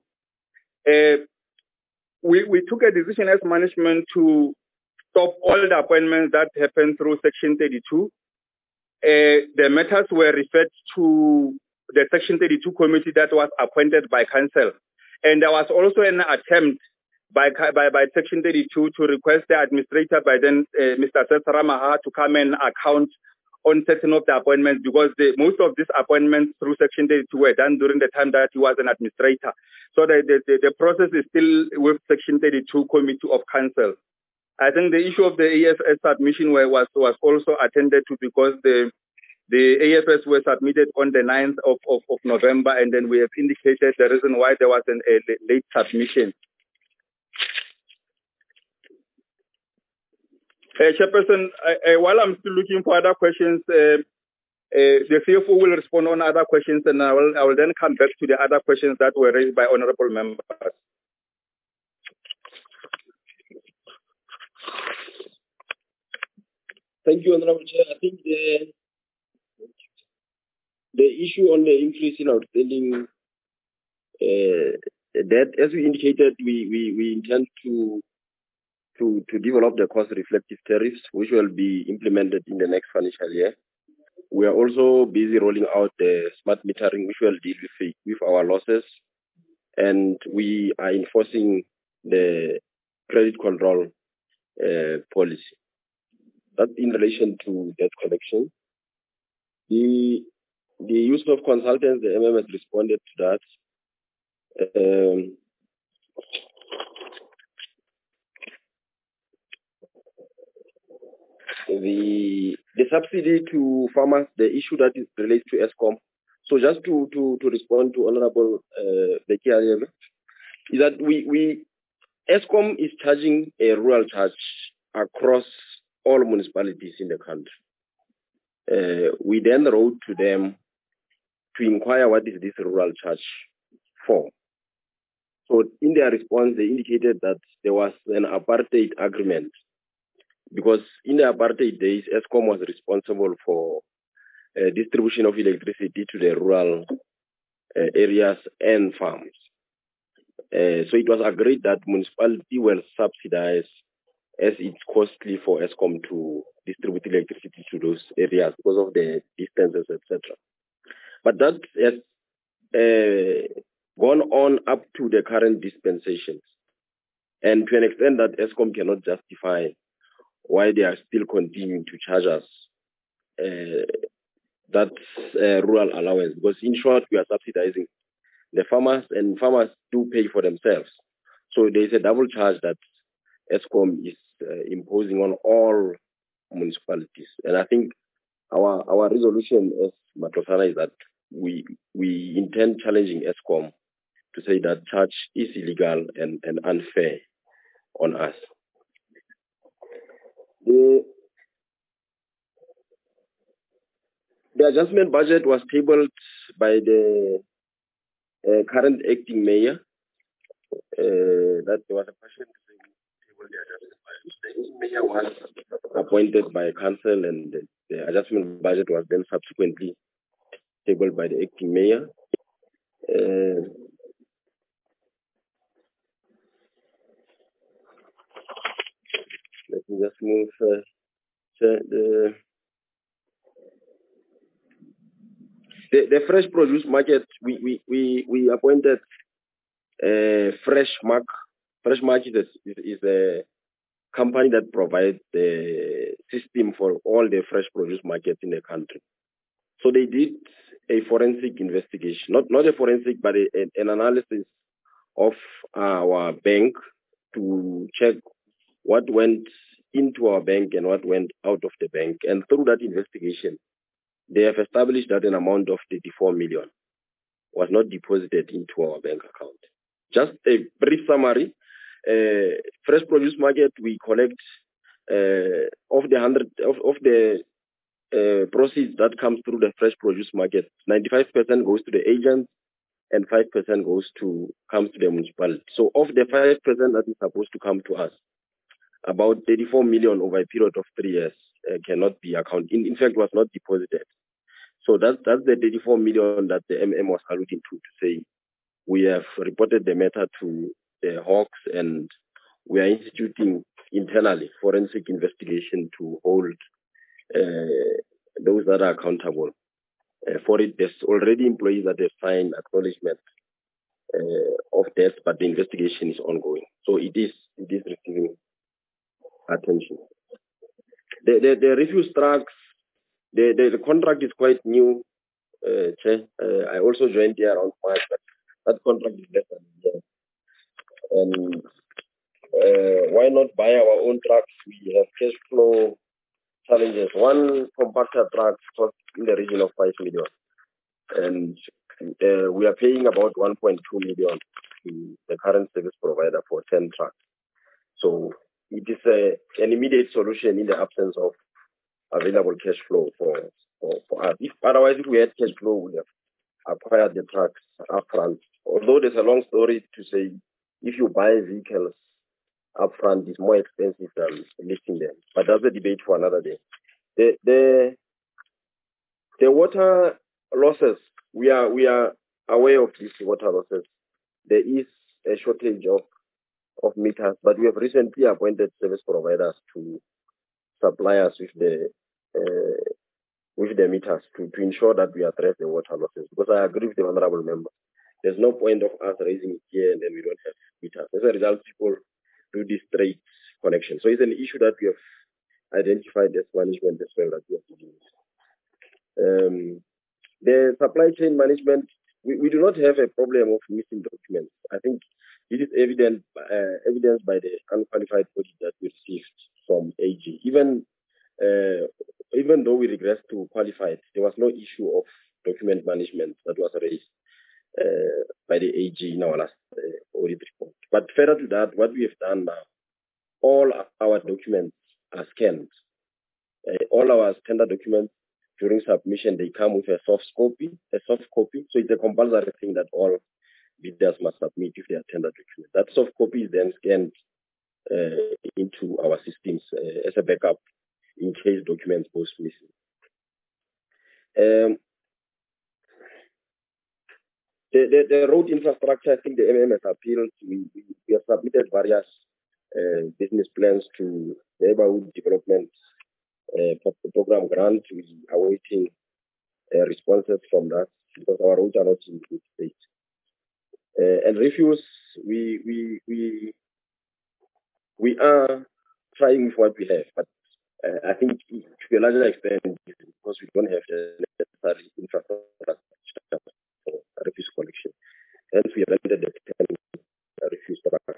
We took a decision as management to stop all the appointments that happened through Section 32. The matters were referred to the Section 32 committee that was appointed by council. And there was also an attempt by Section 32 to request the administrator by then, Mr. Seth Ramaha, to come and account on certain of the appointments, because most of these appointments through Section 32 were done during the time that he was an administrator. So the process is still with Section 32 committee of council. I think the issue of the AFS submission was also attended to, because the AFS were submitted on the 9th of November, and then we have indicated the reason why there was a late submission. Chairperson, while I'm still looking for other questions, the CFO will respond on other questions, and I will then come back to the other questions that were raised by honorable members. Thank you, Honorable Chair. I think the issue on the increase in outstanding debt, as we indicated, we intend to develop the cost-reflective tariffs, which will be implemented in the next financial year. We are also busy rolling out the smart metering, which will deal with our losses, and we are enforcing the credit control policy. That's in relation to debt collection. The use of consultants, the MM has responded to that. The subsidy to farmers, the issue that is related to Eskom. So just to respond to Honorable Becky Ariel, is that Eskom is charging a rural charge across all municipalities in the country. We then wrote to them to inquire what is this rural charge for. So in their response, they indicated that there was an apartheid agreement, because in the apartheid days, Eskom was responsible for distribution of electricity to the rural areas and farms. So it was agreed that municipality will subsidize as it's costly for Eskom to distribute electricity to those areas because of the distances, etc. But that has gone on up to the current dispensations, and to an extent that Eskom cannot justify why they are still continuing to charge us that rural allowance, because in short, we are subsidizing the farmers, and farmers do pay for themselves. So there is a double charge that Eskom is imposing on all municipalities. And I think our resolution as Matlosana is that we intend challenging Eskom to say that charge is illegal and unfair on us. The adjustment budget was tabled by the current acting mayor. That there was a question to table the adjustment budget. The acting mayor was appointed by council, and the adjustment budget was then subsequently tabled by the acting mayor. Let me just move. The fresh produce market, we appointed Freshmark. Freshmark is a company that provides the system for all the fresh produce markets in the country. So they did a forensic investigation, not a forensic, but an analysis of our bank to check what went into our bank and what went out of the bank. And through that investigation, they have established that an amount of 34 million was not deposited into our bank account. Just a brief summary. Fresh produce market, we collect of the proceeds that comes through the fresh produce market, 95% goes to the agents and 5% comes to the municipality. So of the 5% that is supposed to come to us, about 34 million over a period of 3 years cannot be accounted. In fact, was not deposited. So that's the 34 million that the was alluding to say we have reported the matter to the Hawks and we are instituting internally forensic investigation to hold those that are accountable for it. There's already employees that have signed acknowledgement of death, but the investigation is ongoing. So it is receiving attention. The refuse trucks, the contract is quite new, Chair. I also joined here around March, but that contract is less than a year. And why not buy our own trucks? We have cash flow challenges. One compactor truck costs in the region of 5 million. And we are paying about 1.2 million to the current service provider for 10 trucks. So it is an immediate solution in the absence of available cash flow for us. Otherwise, if we had cash flow, we would have acquired the trucks upfront. Although there's a long story to say, if you buy vehicles upfront, it's more expensive than listing them. But that's a debate for another day. The water losses, we are aware of these water losses. There is a shortage of meters, but we have recently appointed service providers to supply us with the meters to ensure that we address the water losses. Because I agree with the honorable member. There's no point of us raising it here and then we don't have meters. As a result, people do this straight connection. So it's an issue that we have identified as management as well that we have to deal with. The supply chain management, we do not have a problem of missing documents. I think it is evidenced by the unqualified audit that we received from AG. Even though we regressed to qualified, there was no issue of document management that was raised by the AG in our last audit report. But further to that, what we have done now, all our documents are scanned. All our standard documents during submission, they come with a soft copy. So it's a compulsory thing that all bidders must submit if they are tender documents. That soft copy is then scanned into our systems as a backup in case documents goes missing. The road infrastructure, I think the has appealed. We have submitted various business plans to neighborhood development program grant. We are awaiting responses from that because our roads are not in good state. And refuse, we are trying with what we have, but I think to a larger extent because we don't have the necessary infrastructure for refuse collection. Hence, we have entered the 10 refuse trucks.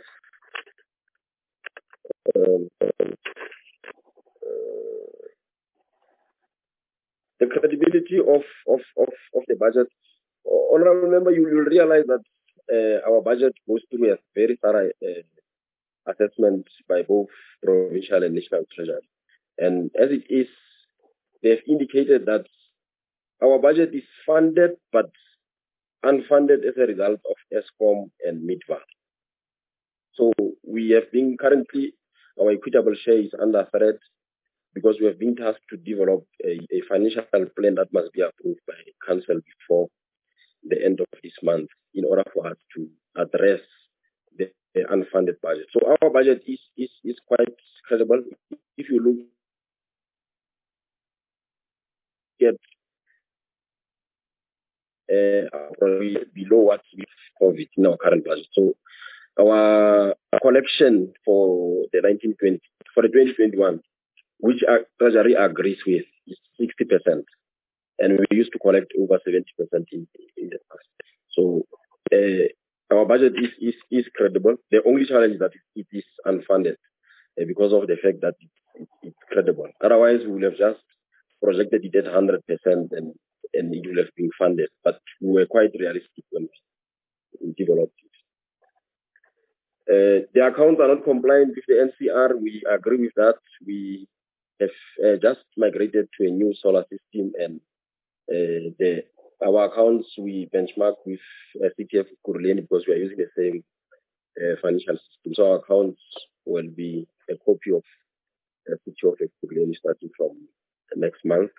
The credibility of the budget. Honorable member, you will realize that our budget goes through a very thorough assessment by both provincial and national treasury. And as it is, they've indicated that our budget is funded but unfunded as a result of ESCOM and MIDVA. So we have been currently, our equitable share is under threat because we have been tasked to develop a financial plan that must be approved by council before the end of this month in order for us to address the unfunded budget. So our budget is quite credible. If you look at below what we have in our current budget. So our collection for the 2021, which our treasury agrees with, is 60%, and we used to collect over 70% in the past. So our budget is credible. The only challenge is that it is unfunded because of the fact that it's credible. Otherwise, we would have just projected it at 100% and it will have been funded. But we were quite realistic when we developed it. The accounts are not compliant with the NCR. We agree with that. We have just migrated to a new solar system, and our accounts we benchmark with CTF Kuruleni because we are using the same financial system. So our accounts will be a copy of CTF Kuruleni starting from next month.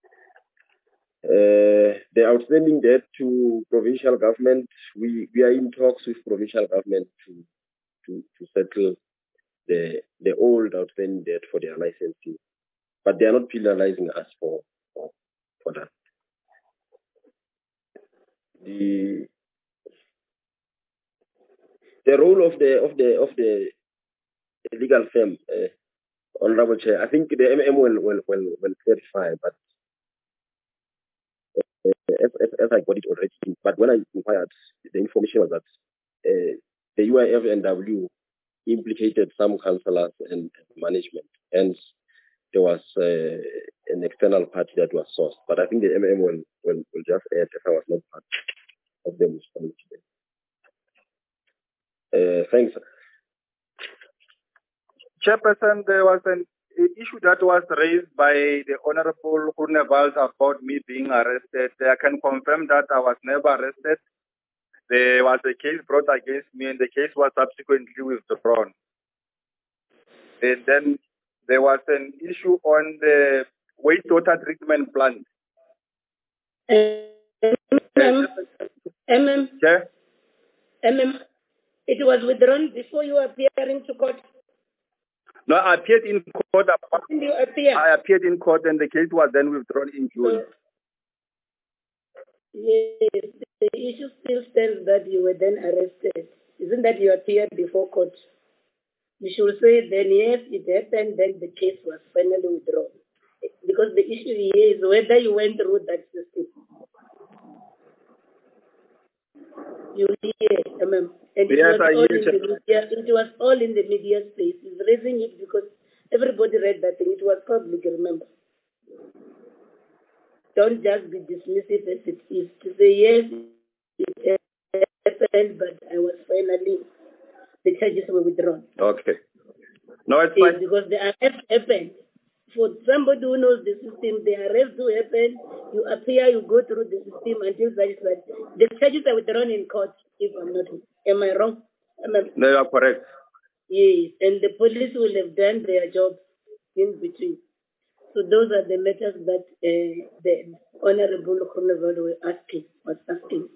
The outstanding debt to provincial government, we are in talks with provincial government to settle the old outstanding debt for their licensing, but they are not penalizing us for that. The role of the legal firm, Honorable Chair, I think the will clarify, but as I got it already, but when I inquired, the information was that the UIFNW implicated some councillors and management, hence there was an external party that was sourced. But I think the will just add if I was not part of the municipality. Thanks. Chairperson, there was an issue that was raised by the Honorable Groenewald about me being arrested. I can confirm that I was never arrested. There was a case brought against me, and the case was subsequently withdrawn. And then there was an issue on the wastewater treatment plant. It was withdrawn before you appearing to court. No, I appeared in court. When you appear? I appeared in court, and the case was then withdrawn in June. Yes, the issue still stands that you were then arrested. Isn't that you appeared before court? You should say then yes, it happened, then the case was finally withdrawn. Because the issue here is whether you went through that system. You hear, and yes, it was all in the media space. He's raising it because everybody read that thing. It was public, remember. Don't just be dismissive as it is. To say yes, it happened, but I was finally, the charges were withdrawn. Okay. No, it's fine. Because the arrest happened. For somebody who knows the system, the arrest will happen, you appear, you go through the system until the charges are withdrawn in court, if I'm not. Am I wrong? No, you are correct. Yes, and the police will have done their job in between. So those are the matters that the Honorable Groenewald was asking.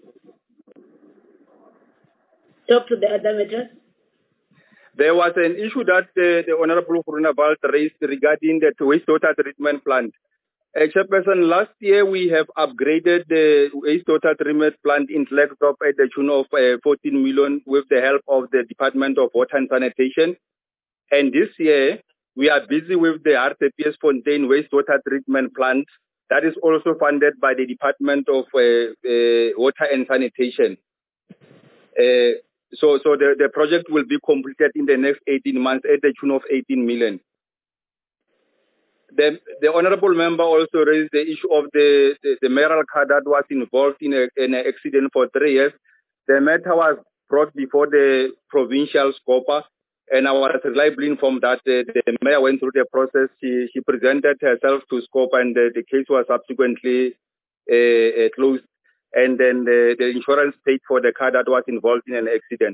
Talk to the other matters. There was an issue that the Honorable Groenewald raised regarding the wastewater treatment plant. Chairperson, last year we have upgraded the wastewater treatment plant in Klerksdorp at the tune of 14 million with the help of the Department of Water and Sanitation. And this year we are busy with the RTPS Fontaine wastewater treatment plant that is also funded by the Department of Water and Sanitation. So the project will be completed in the next 18 months at the tune of 18 million. The honourable member also raised the issue of the mayoral car that was involved in an accident for 3 years. The matter was brought before the provincial SCOPA, and I was reliably informed that the mayor went through the process. She presented herself to SCOPA, and the case was subsequently closed. And then the insurance paid for the car that was involved in an accident.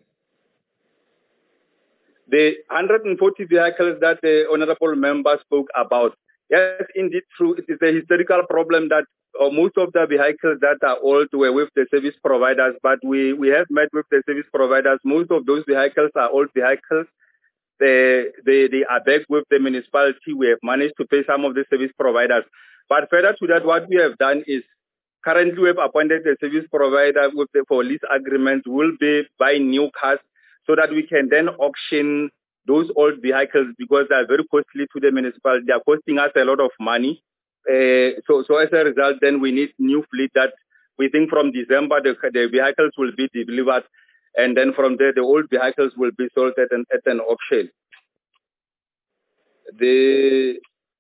The 140 vehicles that the honourable member spoke about, yes, indeed true. It is a historical problem that most of the vehicles that are old were with the service providers, but we have met with the service providers. Most of those vehicles are old vehicles. They are back with the municipality. We have managed to pay some of the service providers. But further to that, what we have done is currently we have appointed the service provider with for lease agreements. Will be buying new cars so that we can then auction those old vehicles because they are very costly to the municipality. They are costing us a lot of money. So as a result, then we need new fleet that we think from December the vehicles will be delivered, and then from there the old vehicles will be sold at an auction. The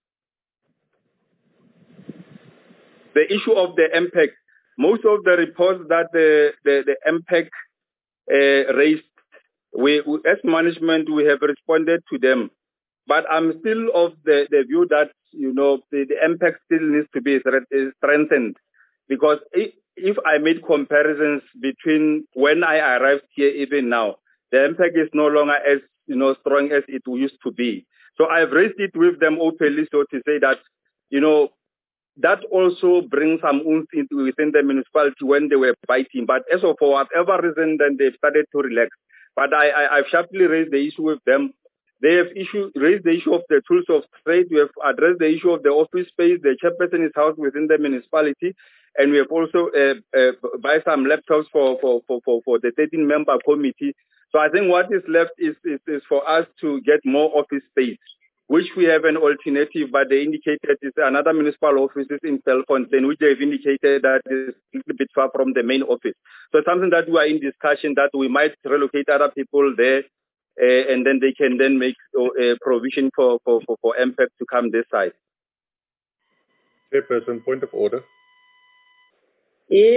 issue of the MPEC, most of the reports that the MPEC raised, we as management we have responded to them. But I'm still of the view that, the impact still needs to be strengthened, because if I made comparisons between when I arrived here even now, the impact is no longer as strong as it used to be. So I've raised it with them openly, so to say that, that also brings some oomph within the municipality when they were fighting. But as of for whatever reason, then they started to relax. But I've sharply raised the issue with them. They have raised the issue of the tools of trade. We have addressed the issue of the office space. The chairperson is housed within the municipality. And we have also buy some laptops for the 13-member committee. So I think what is left is for us to get more office space, which we have an alternative, but they indicated is another municipal offices in Belfontein, which they've indicated that is a little bit far from the main office. So it's something that we are in discussion, that we might relocate other people there, and then they can then make a provision for MPEP to come this side. Chairperson, point of order. Yes.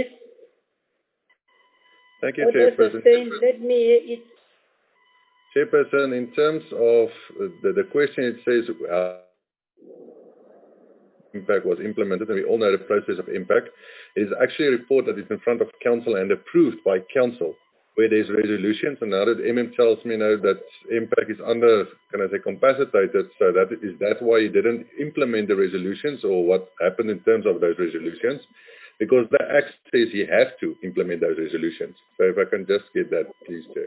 Thank you, Chairperson. Let me hear it. Chairperson, in terms of the question, it says impact was implemented, and we all know the process of impact. It is actually a report that is in front of council and approved by council, where there's resolutions, and now that MM tells me now that impact is under, capacitated, so that's why you didn't implement the resolutions, or what happened in terms of those resolutions? Because the Act says you have to implement those resolutions. So if I can just get that, please, Chair.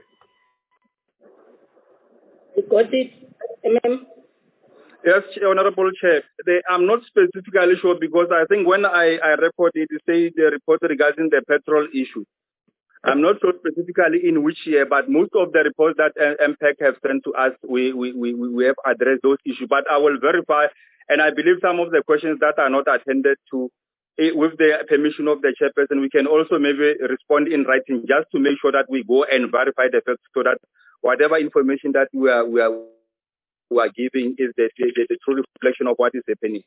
You got it, MM? Yes, Honorable Chair. I'm not specifically sure, because I think when I report it, it says the report regarding the petrol issue. I'm not sure specifically in which year, but most of the reports that MPEC have sent to us, we have addressed those issues. But I will verify, and I believe some of the questions that are not attended to, with the permission of the chairperson, we can also maybe respond in writing, just to make sure that we go and verify the facts, so that whatever information that we are giving is the true reflection of what is happening.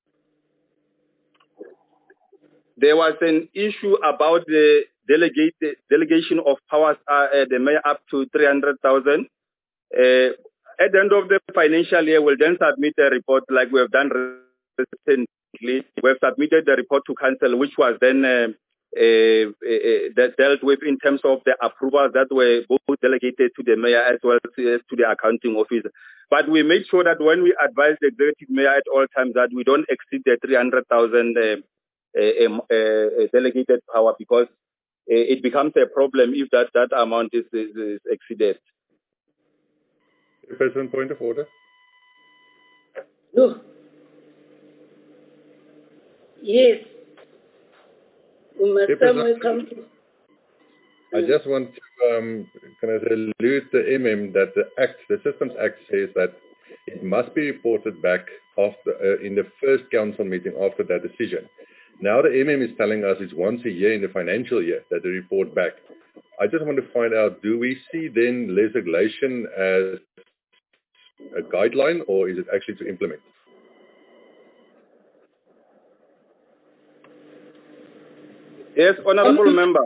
There was an issue about the delegation of powers, the mayor up to 300,000. At the end of the financial year, we'll then submit a report like we have done recently. We have submitted the report to council, which was then that dealt with in terms of the approvals that were both delegated to the mayor as well as to the accounting officer. But we make sure that when we advise the executive mayor at all times that we don't exceed the 300,000 delegated power, because it becomes a problem if that amount is exceeded. President, point of order. No. Yes. We must somewhere come to... I just want to allude to MM that the Systems Act says that it must be reported back after in the first council meeting after that decision. Now the MM is telling us it's once a year in the financial year that they report back. I just want to find out, do we see then legislation as a guideline, or is it actually to implement? Yes, Honourable Member.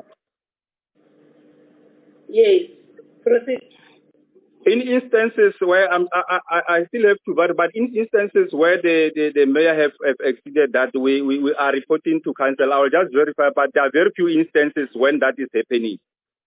Yes, proceed. In instances where I still have to vary, but in instances where the mayor have exceeded that, we are reporting to council. I will just verify, but there are very few instances when that is happening.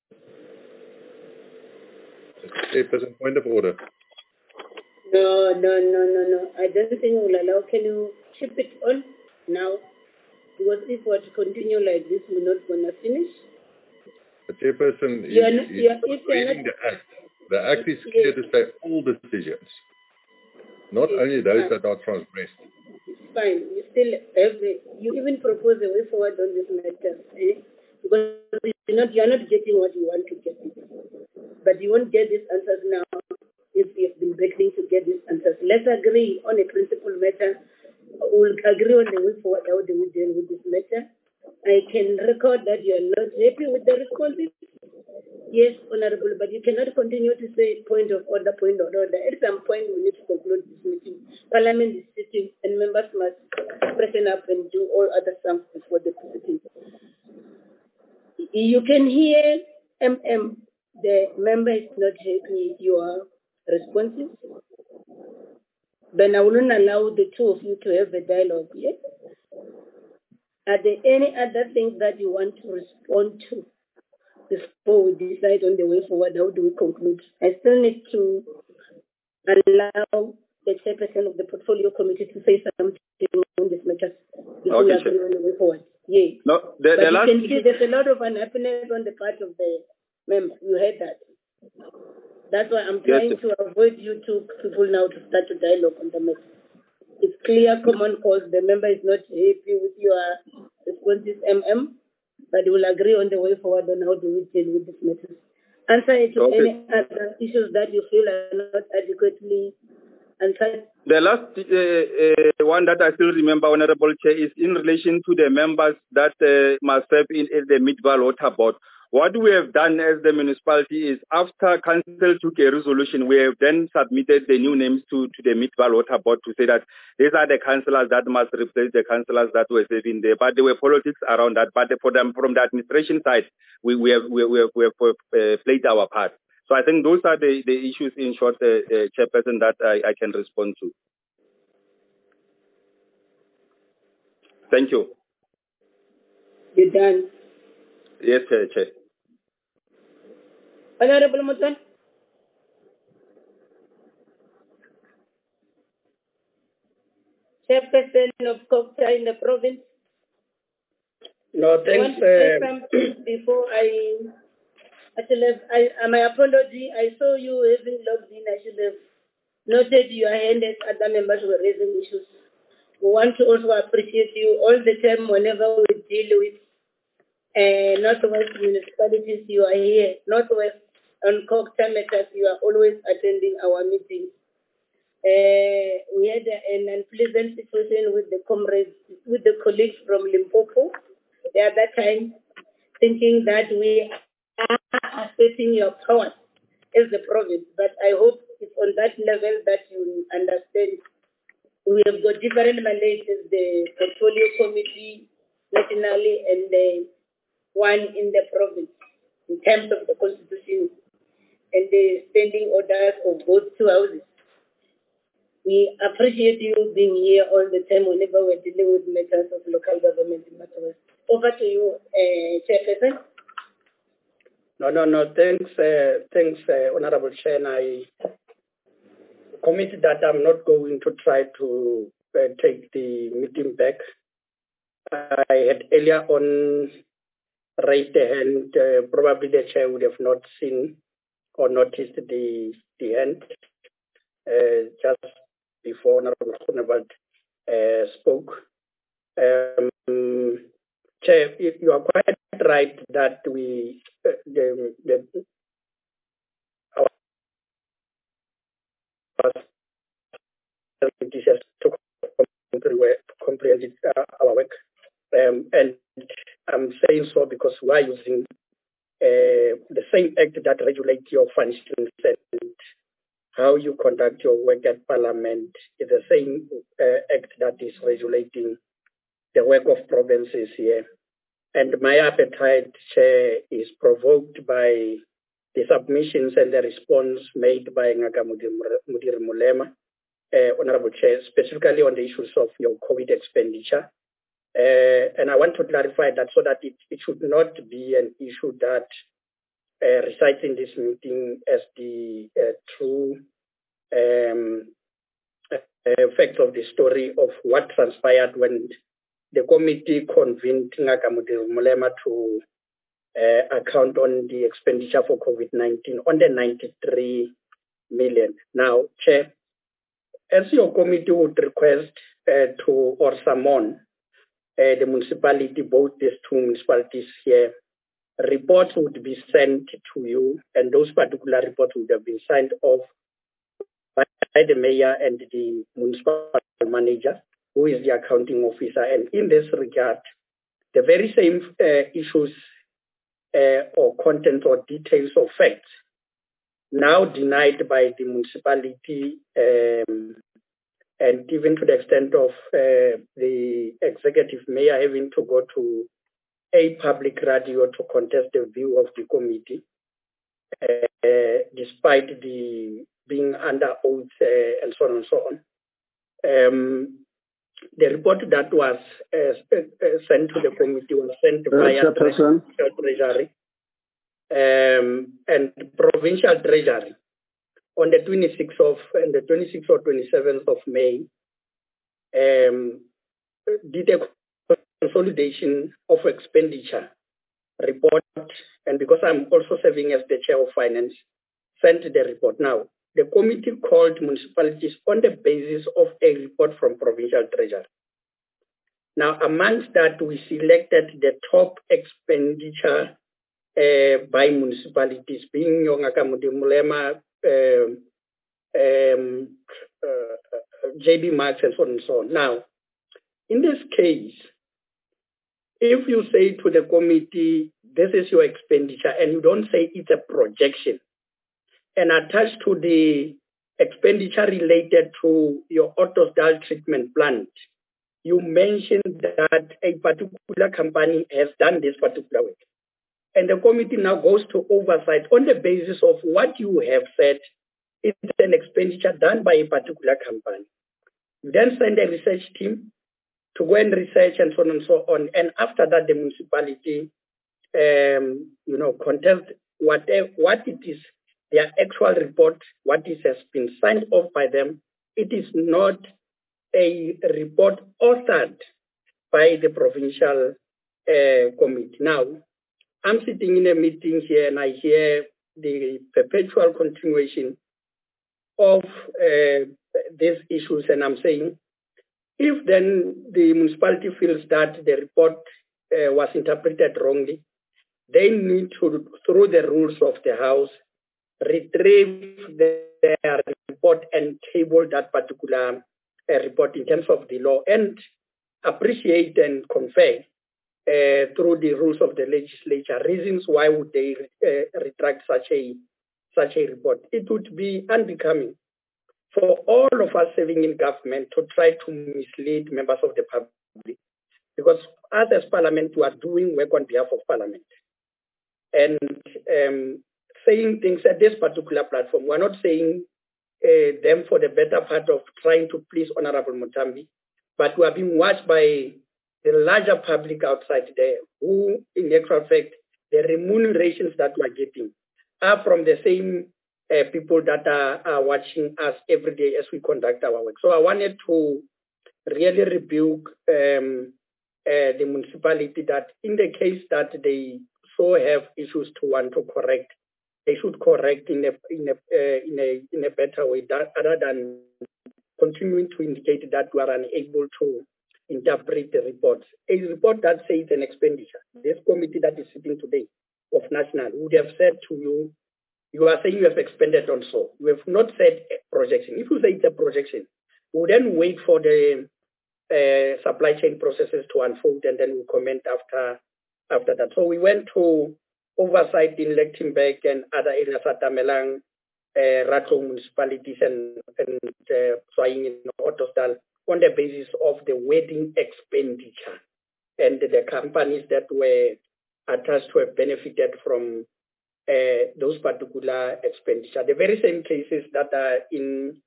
President, point of order. No. I don't think we'll allow. Can you keep it on now? Because if we were to continue like this, we're not going to finish. The chairperson is reading the Act. The Act is clear to say all decisions, not only those that are transgressed. It's fine. You still have you even propose a way forward on this matter, because you're not getting what you want to get. But you won't get these answers now if you've been begging to get these answers. Let's agree on a principal matter. We'll agree on the way forward how do we deal with this matter. I can record that you are not happy with the responses. Yes, Honourable, but you cannot continue to say point of order. At some point, we need to conclude this meeting. Parliament is sitting, and members must freshen up and do all other stuff before the sitting. You can hear the member is not happy with your responses. then I will not allow the two of you to have a dialogue. Yes? Are there any other things that you want to respond to before we decide on the way forward? How do we conclude? I still need to allow the chairperson of the portfolio committee to say something on this matter before we agree on the way forward. Yes. No, but you can see there's a lot of unhappiness on the part of the members. You heard that. That's why I'm trying to avoid you two people now to start a dialogue on the matter. It's clear common cause. The member is not happy with your responses, but we will agree on the way forward on how do we deal with this matter. Answer it to any other issues that you feel are not adequately answered. The last one that I still remember, Honorable Chair, is in relation to the members that must serve in the Midvaal Water Board. What we have done as the municipality is after council took a resolution, we have then submitted the new names to the Midvaal Water Board to say that these are the councillors that must replace the councillors that were serving there. But there were politics around that. But for them, from the administration side, we have played our part. So I think those are the issues in short, Chairperson, that I can respond to. Thank you. You're done. Yes, Chair. Honorable Mutan. Chairperson of COGTA in the province. No, thanks. I want to say something before my apology. I saw you having logged in. I should have noted your hand as other members were raising issues. We want to also appreciate you all the time whenever we deal with Northwest municipalities. You are here. Northwest on COGTA matters. You are always attending our meetings. We had an unpleasant situation with the comrades, with the colleagues from Limpopo the other time, thinking that we are asserting your powers as the province. But I hope it's on that level that you understand. We have got different mandates as the portfolio committee nationally and the one in the province in terms of the constitution and the standing orders of both two houses. We appreciate you being here all the time whenever we're dealing with matters of local government in Northwest. Over to you, Chairperson. No. Thanks, Honorable Chair. And I commit that I'm not going to try to take the meeting back. I had earlier on raised the hand. Probably the Chair would have not seen or noticed the hand just before Honorable Groenewald spoke. Chair, you are quite right that our teachers to comprehend our work. And I'm saying so because we are using the same act that regulates your functions and how you conduct your work at Parliament is the same act that is regulating the work of provinces here. And my appetite, Chair, is provoked by the submissions and the response made by Ngaka Mudiri Mulema, Honorable Chair, specifically on the issues of your COVID expenditure. And I want to clarify that so that it should not be an issue that resides in this meeting as the true facts of the story of what transpired when the committee convened Ngaka Mudiri Mulema to account on the expenditure for COVID-19 on the 93 million. Now, Chair, as your committee would request or summon the municipality, both these two municipalities here, reports would be sent to you, and those particular reports would have been signed off by the mayor and the municipal manager, who is the accounting officer. And in this regard, the very same issues or content or details or facts now denied by the municipality, and even to the extent of the executive mayor having to go to a public radio to contest the view of the committee, despite the being under oath and so on and so on. The report that was sent to the committee was sent via Treasury and Provincial Treasury on the 26th or 27th of May. Did a consolidation of expenditure report, and because I'm also serving as the chair of finance, sent the report. Now, the committee called municipalities on the basis of a report from Provincial Treasury. Now, amongst that, we selected the top expenditure by municipalities, being Yongaka Mulema, JB Marks, and so on and so on. Now, in this case, if you say to the committee, this is your expenditure, and you don't say it's a projection, and attached to the expenditure related to your Ottosdal treatment plant, you mentioned that a particular company has done this particular work. And the committee now goes to oversight on the basis of what you have said. It's an expenditure done by a particular company. You then send a research team to go and research and so on and so on. And after that, the municipality, contest what it is, their actual report, what it has been signed off by them. It is not a report authored by the provincial committee. Now, I'm sitting in a meeting here and I hear the perpetual continuation of these issues, and I'm saying, if then the municipality feels that the report was interpreted wrongly, they need to, through the rules of the House, retrieve their report and table that particular report in terms of the law and appreciate and confer through the rules of the legislature reasons why would they retract such a report. It would be unbecoming for all of us serving in government to try to mislead members of the public, because us as Parliament, we are doing work on behalf of Parliament. And saying things at this particular platform, we're not saying them for the better part of trying to please Honorable Mutambi, but we are being watched by the larger public outside there, who, in actual fact, the remunerations that we are getting are from the same people that are watching us every day as we conduct our work. So I wanted to really rebuke the municipality that in the case that they so have issues to want to correct, they should correct in a better way, other than continuing to indicate that we are unable to interpret the reports. A report that says an expenditure, this committee that is sitting today of National would have said to you, you are saying you have expended on so. You have not said a projection. If you say it's a projection, we'll then wait for the supply chain processes to unfold, and then we'll comment after that. So we went to oversight in Lichtenburg and other areas at Tamelang, Rato municipalities and Swaying in Ottosdal on the basis of the wedding expenditure, and the companies that were attached to have benefited from those particular expenditure. The very same cases that are in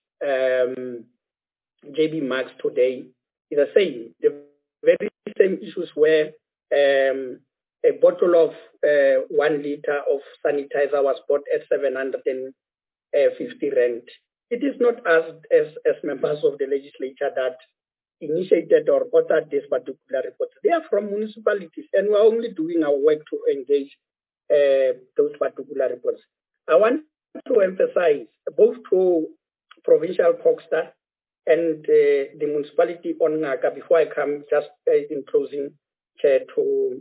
JB Marks today is the same. The very same issues where a bottle of 1 liter of sanitizer was bought at 750 rand. It is not us as members of the legislature that initiated or authored this particular report. They are from municipalities, and we're only doing our work to engage those particular reports. I want to emphasize both to Provincial Cogstar and the municipality on Ngaka, before I come just in closing, Chair, to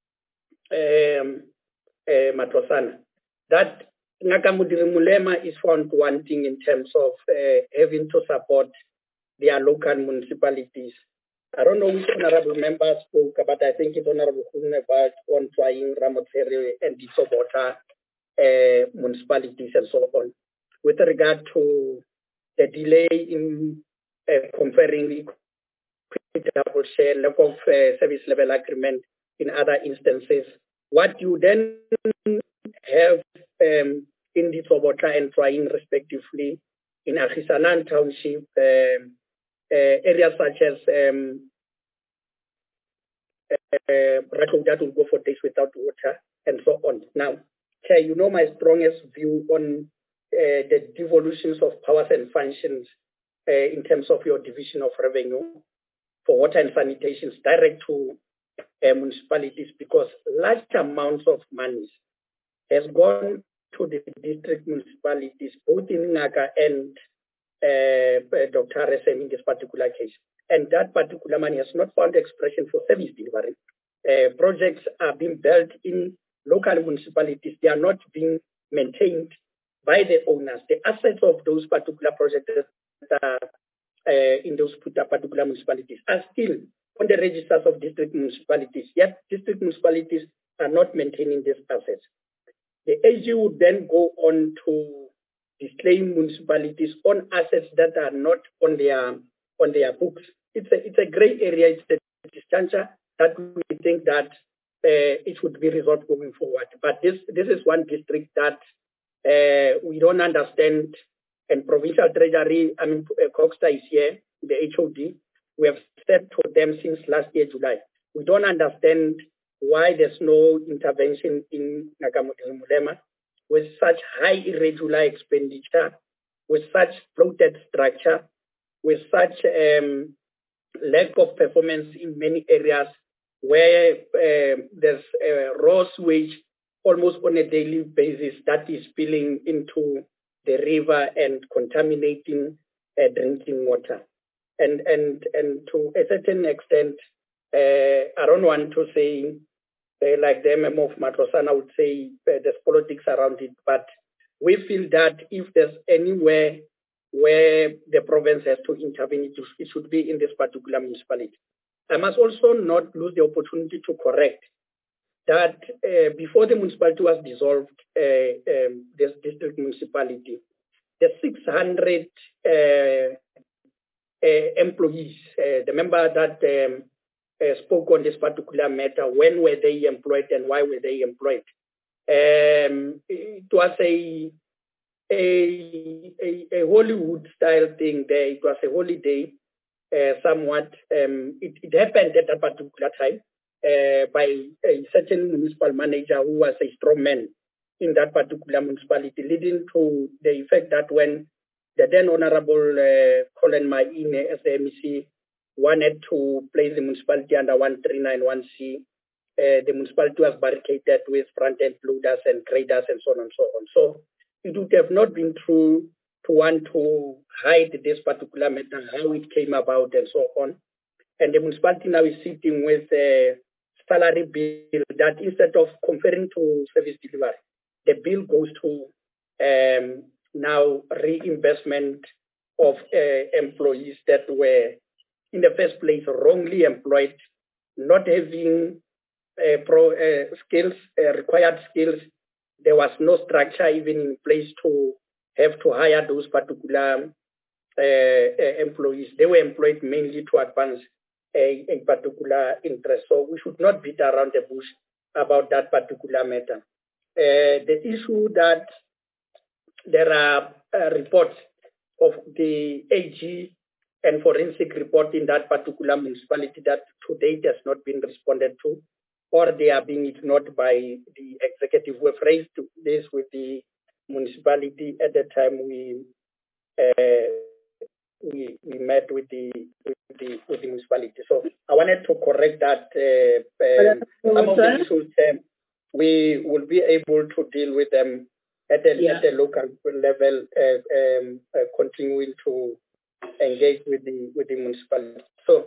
Matlosana, that Ngaka Mulema is found wanting in terms of having to support their local municipalities. I don't know which honorable member spoke, but I think it's Honorable Hunebart on trying Ramotseri and the Sobota municipalities and so on. With regard to the delay in conferring equitable share, lack of service level agreement in other instances, what you then have in the Sobota and trying respectively in Akhisanan Township, areas such as that will go for days without water, and so on. Now, Chair, you know my strongest view on the devolutions of powers and functions in terms of your division of revenue for water and sanitation direct to municipalities, because large amounts of money has gone to the district municipalities, both in Naga and Dr. RSM in this particular case. And that particular money has not found expression for service delivery. Projects are being built in local municipalities. They are not being maintained by the owners. The assets of those particular projects that are in those particular municipalities are still on the registers of district municipalities, yet district municipalities are not maintaining these assets. The AG would then go on to disclaim municipalities on assets that are not on their books. It's a gray area. It's a disjuncture that we think that it should be resolved going forward. But this is one district that we don't understand. And provincial treasury, Coxta is here, the HOD. We have said to them since last year, July. We don't understand why there's no intervention in Nagamulema with such high irregular expenditure, with such bloated structure, with such lack of performance in many areas where there's raw sewage almost on a daily basis that is spilling into the river and contaminating drinking water. And to a certain extent, I don't want to say, like the MM of Matrosana would say, there's politics around it, but we feel that if there's anywhere where the province has to intervene, it should be in this particular municipality. I must also not lose the opportunity to correct that before the municipality was dissolved, this district municipality, the 600 employees, the member that spoke on this particular matter, when were they employed and why were they employed? It was a Hollywood style thing there. It was a holiday, somewhat. It happened at that particular time by a certain municipal manager who was a strong man in that particular municipality, leading to the effect that when the then Honorable Colin Maine as the MEC wanted to place the municipality under 1391C, the municipality was barricaded with front-end loaders and graders and so on and so on. So it would have not been true to want to hide this particular matter, how it came about and so on. And the municipality now is sitting with a salary bill that instead of conferring to service delivery, the bill goes to now reimbursement of employees that were in the first place wrongly employed, not having required skills. There was no structure even in place to have to hire those particular employees. They were employed mainly to advance a particular interest. So we should not beat around the bush about that particular matter. The issue that there are reports of the AG and forensic report in that particular municipality that to date has not been responded to, or they are being ignored by the executive. We've raised this with the municipality at the time we met with the municipality. So I wanted to correct that. Some of the issues we will be able to deal with them at the local level, continuing to engage with the municipality. So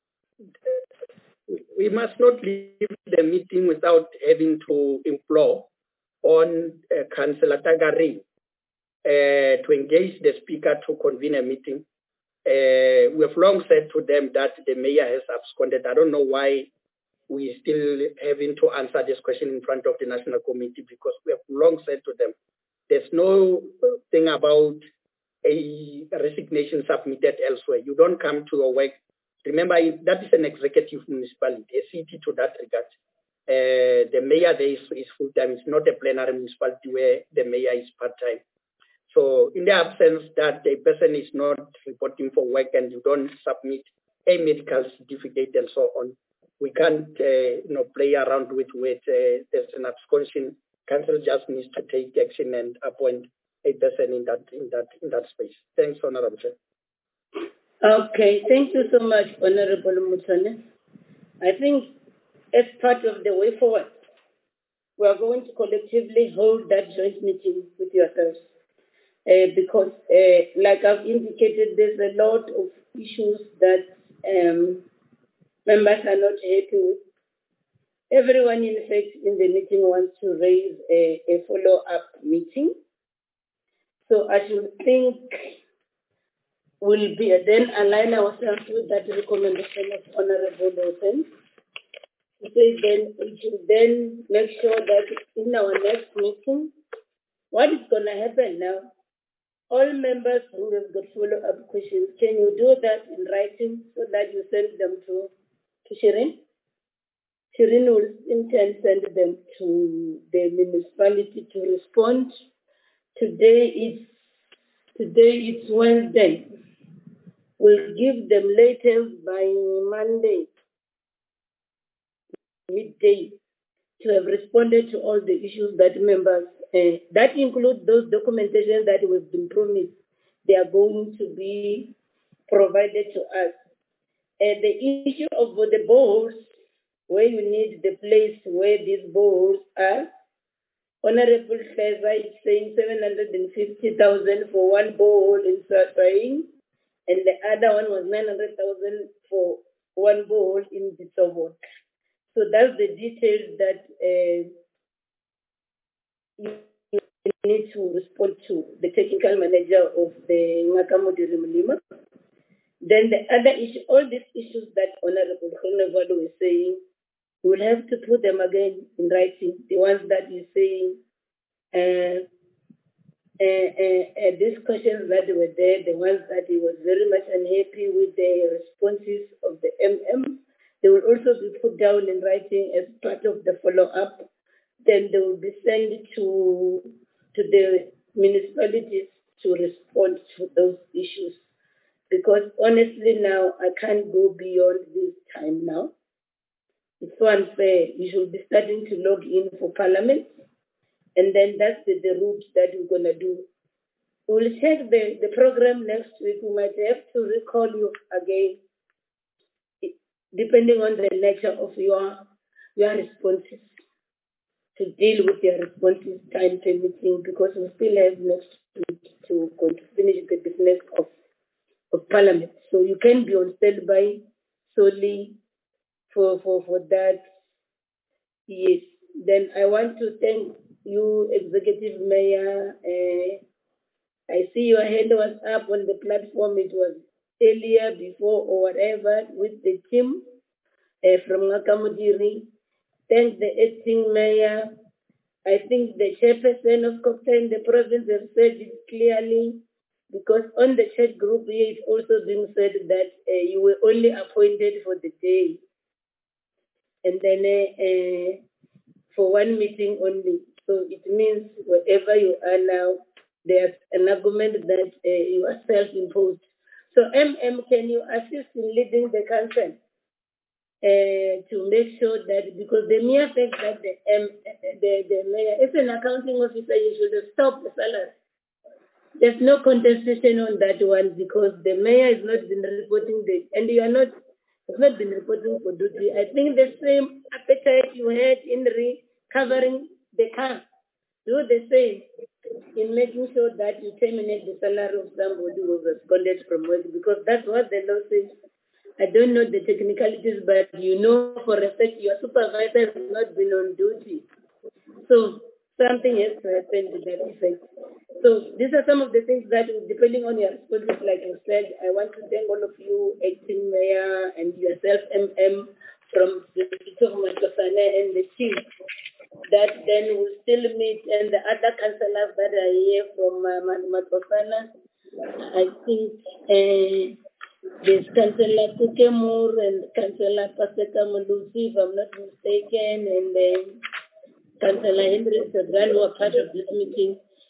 we must not leave the meeting without having to implore on Councillor Tagari to engage the speaker to convene a meeting. We have long said to them that the mayor has absconded. I don't know why we still having to answer this question in front of the National Committee, because we have long said to them, there's no thing about a resignation submitted elsewhere. You don't come to your work. Remember, that is an executive municipality, a city to that regard. The mayor there is full-time. It's not a plenary municipality where the mayor is part-time. So in the absence that a person is not reporting for work and you don't submit a medical certificate and so on, we can't play around with there's an absconsion. Council just needs to take action and appoint a person in that space. Thanks, Honorable Chair. Okay, thank you so much, Honorable Mutane. I think as part of the way forward, we are going to collectively hold that joint meeting with yourselves. Because, like I've indicated, there's a lot of issues that members are not happy with. Everyone, in fact, in the meeting wants to raise a follow-up meeting. So I should think we'll be then align ourselves with that recommendation of Honorable Dawson. To say then we should then make sure that in our next meeting, what is going to happen now? All members who have got follow-up questions, can you do that in writing so that you send them to Shirin? Shirin will in turn send them to the municipality to respond. Today it's Wednesday. We'll give them latest by Monday, midday, to have responded to all the issues that members, that include those documentation that we've been promised. They are going to be provided to us. The issue of the boards, where you need the place where these boards are, Honorable Feza is saying 750,000 for one board in Swatini, and the other one was 900,000 for one board in Bitsovo. So that's the details that you need to respond to the technical manager of the Ngakamudi Rimulima. Then the other issue, all these issues that Honorable Khonevalo is saying, we will have to put them again in writing. The ones that he's saying, these questions that were there, the ones that he was very much unhappy with the responses of the they will also be put down in writing as part of the follow-up. Then they will be sent to the municipalities to respond to those issues. Because honestly now, I can't go beyond this time now. It's so unfair. You should be starting to log in for Parliament. And then that's the route that we're going to do. We'll check the program next week. We might have to recall you again, depending on the nature of your responses, to deal with your responses time permitting, because we still have next week to finish the business of Parliament. So you can be on standby solely for that. Yes. Then I want to thank you, Executive Mayor. I see your hand was up on the platform. It was earlier, before, or whatever, with the team from Ngakamudiri. Thank the acting mayor. I think the chairperson of COGTA, the province, have said it clearly, because on the chat group here, it's also being said that you were only appointed for the day. And then for one meeting only. So it means wherever you are now, there's an argument that you are self-imposed. So can you assist in leading the council to make sure that, because the mere fact that the mayor is an accounting officer, you should stop the salary. There's no contestation on that one, because the mayor has not been reporting and you have not been reporting for duty. I think the same appetite you had in recovering the car, do the same in making sure that you terminate the salary of somebody who was absconded from work, because that's what the law says. I don't know the technicalities, but you know for a fact your supervisor has not been on duty. So something has to happen to that effect. So these are some of the things that, depending on your responses, like I said, I want to thank all of you, acting mayor, and yourself, from the city of Matosana and the team, that then will still meet, and the other councillors that are here from Matosana. I think there's Councillor Kukemur and Councillor Paseka Mulusi, if I'm not mistaken, and Councillor Hendrik Sagran, who are part of this meeting.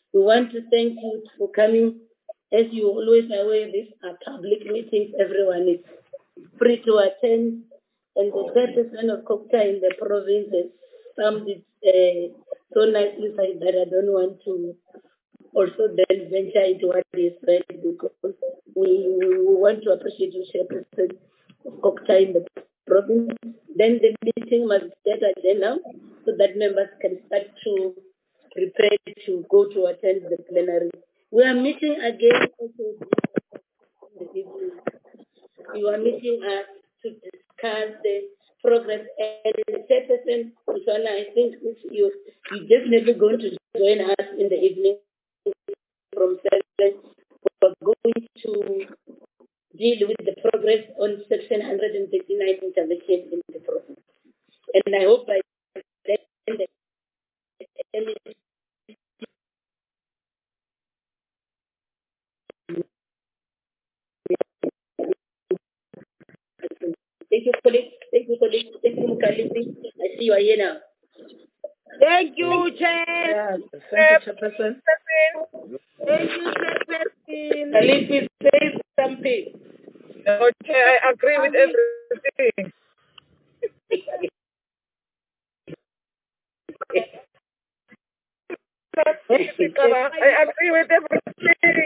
We want to thank you for coming. As you always are aware, these are public meetings. Everyone is free to attend. And the chairperson of COCTA in the province has summed it so nicely that I don't want to also then venture into what is said, because we want to appreciate you, chairperson of COCTA in the province. Then the meeting must get agenda so that members can start to prepare to go to attend the plenary. We are meeting again also in the evening. We are meeting to discuss the progress and the chairperson, Kusana, I think you definitely going to join us in the evening from 7. We're going to deal with the progress on Section 139 intervention in the province. And I hope by then the Thank you, colleagues. Thank you, colleagues. Thank you, Mukalipi. I see you are here now. Thank you, Chair. Thank you, Chairperson. Thank you, Chairperson. Kalipi, say something. Okay, I agree with everything. I agree with everything.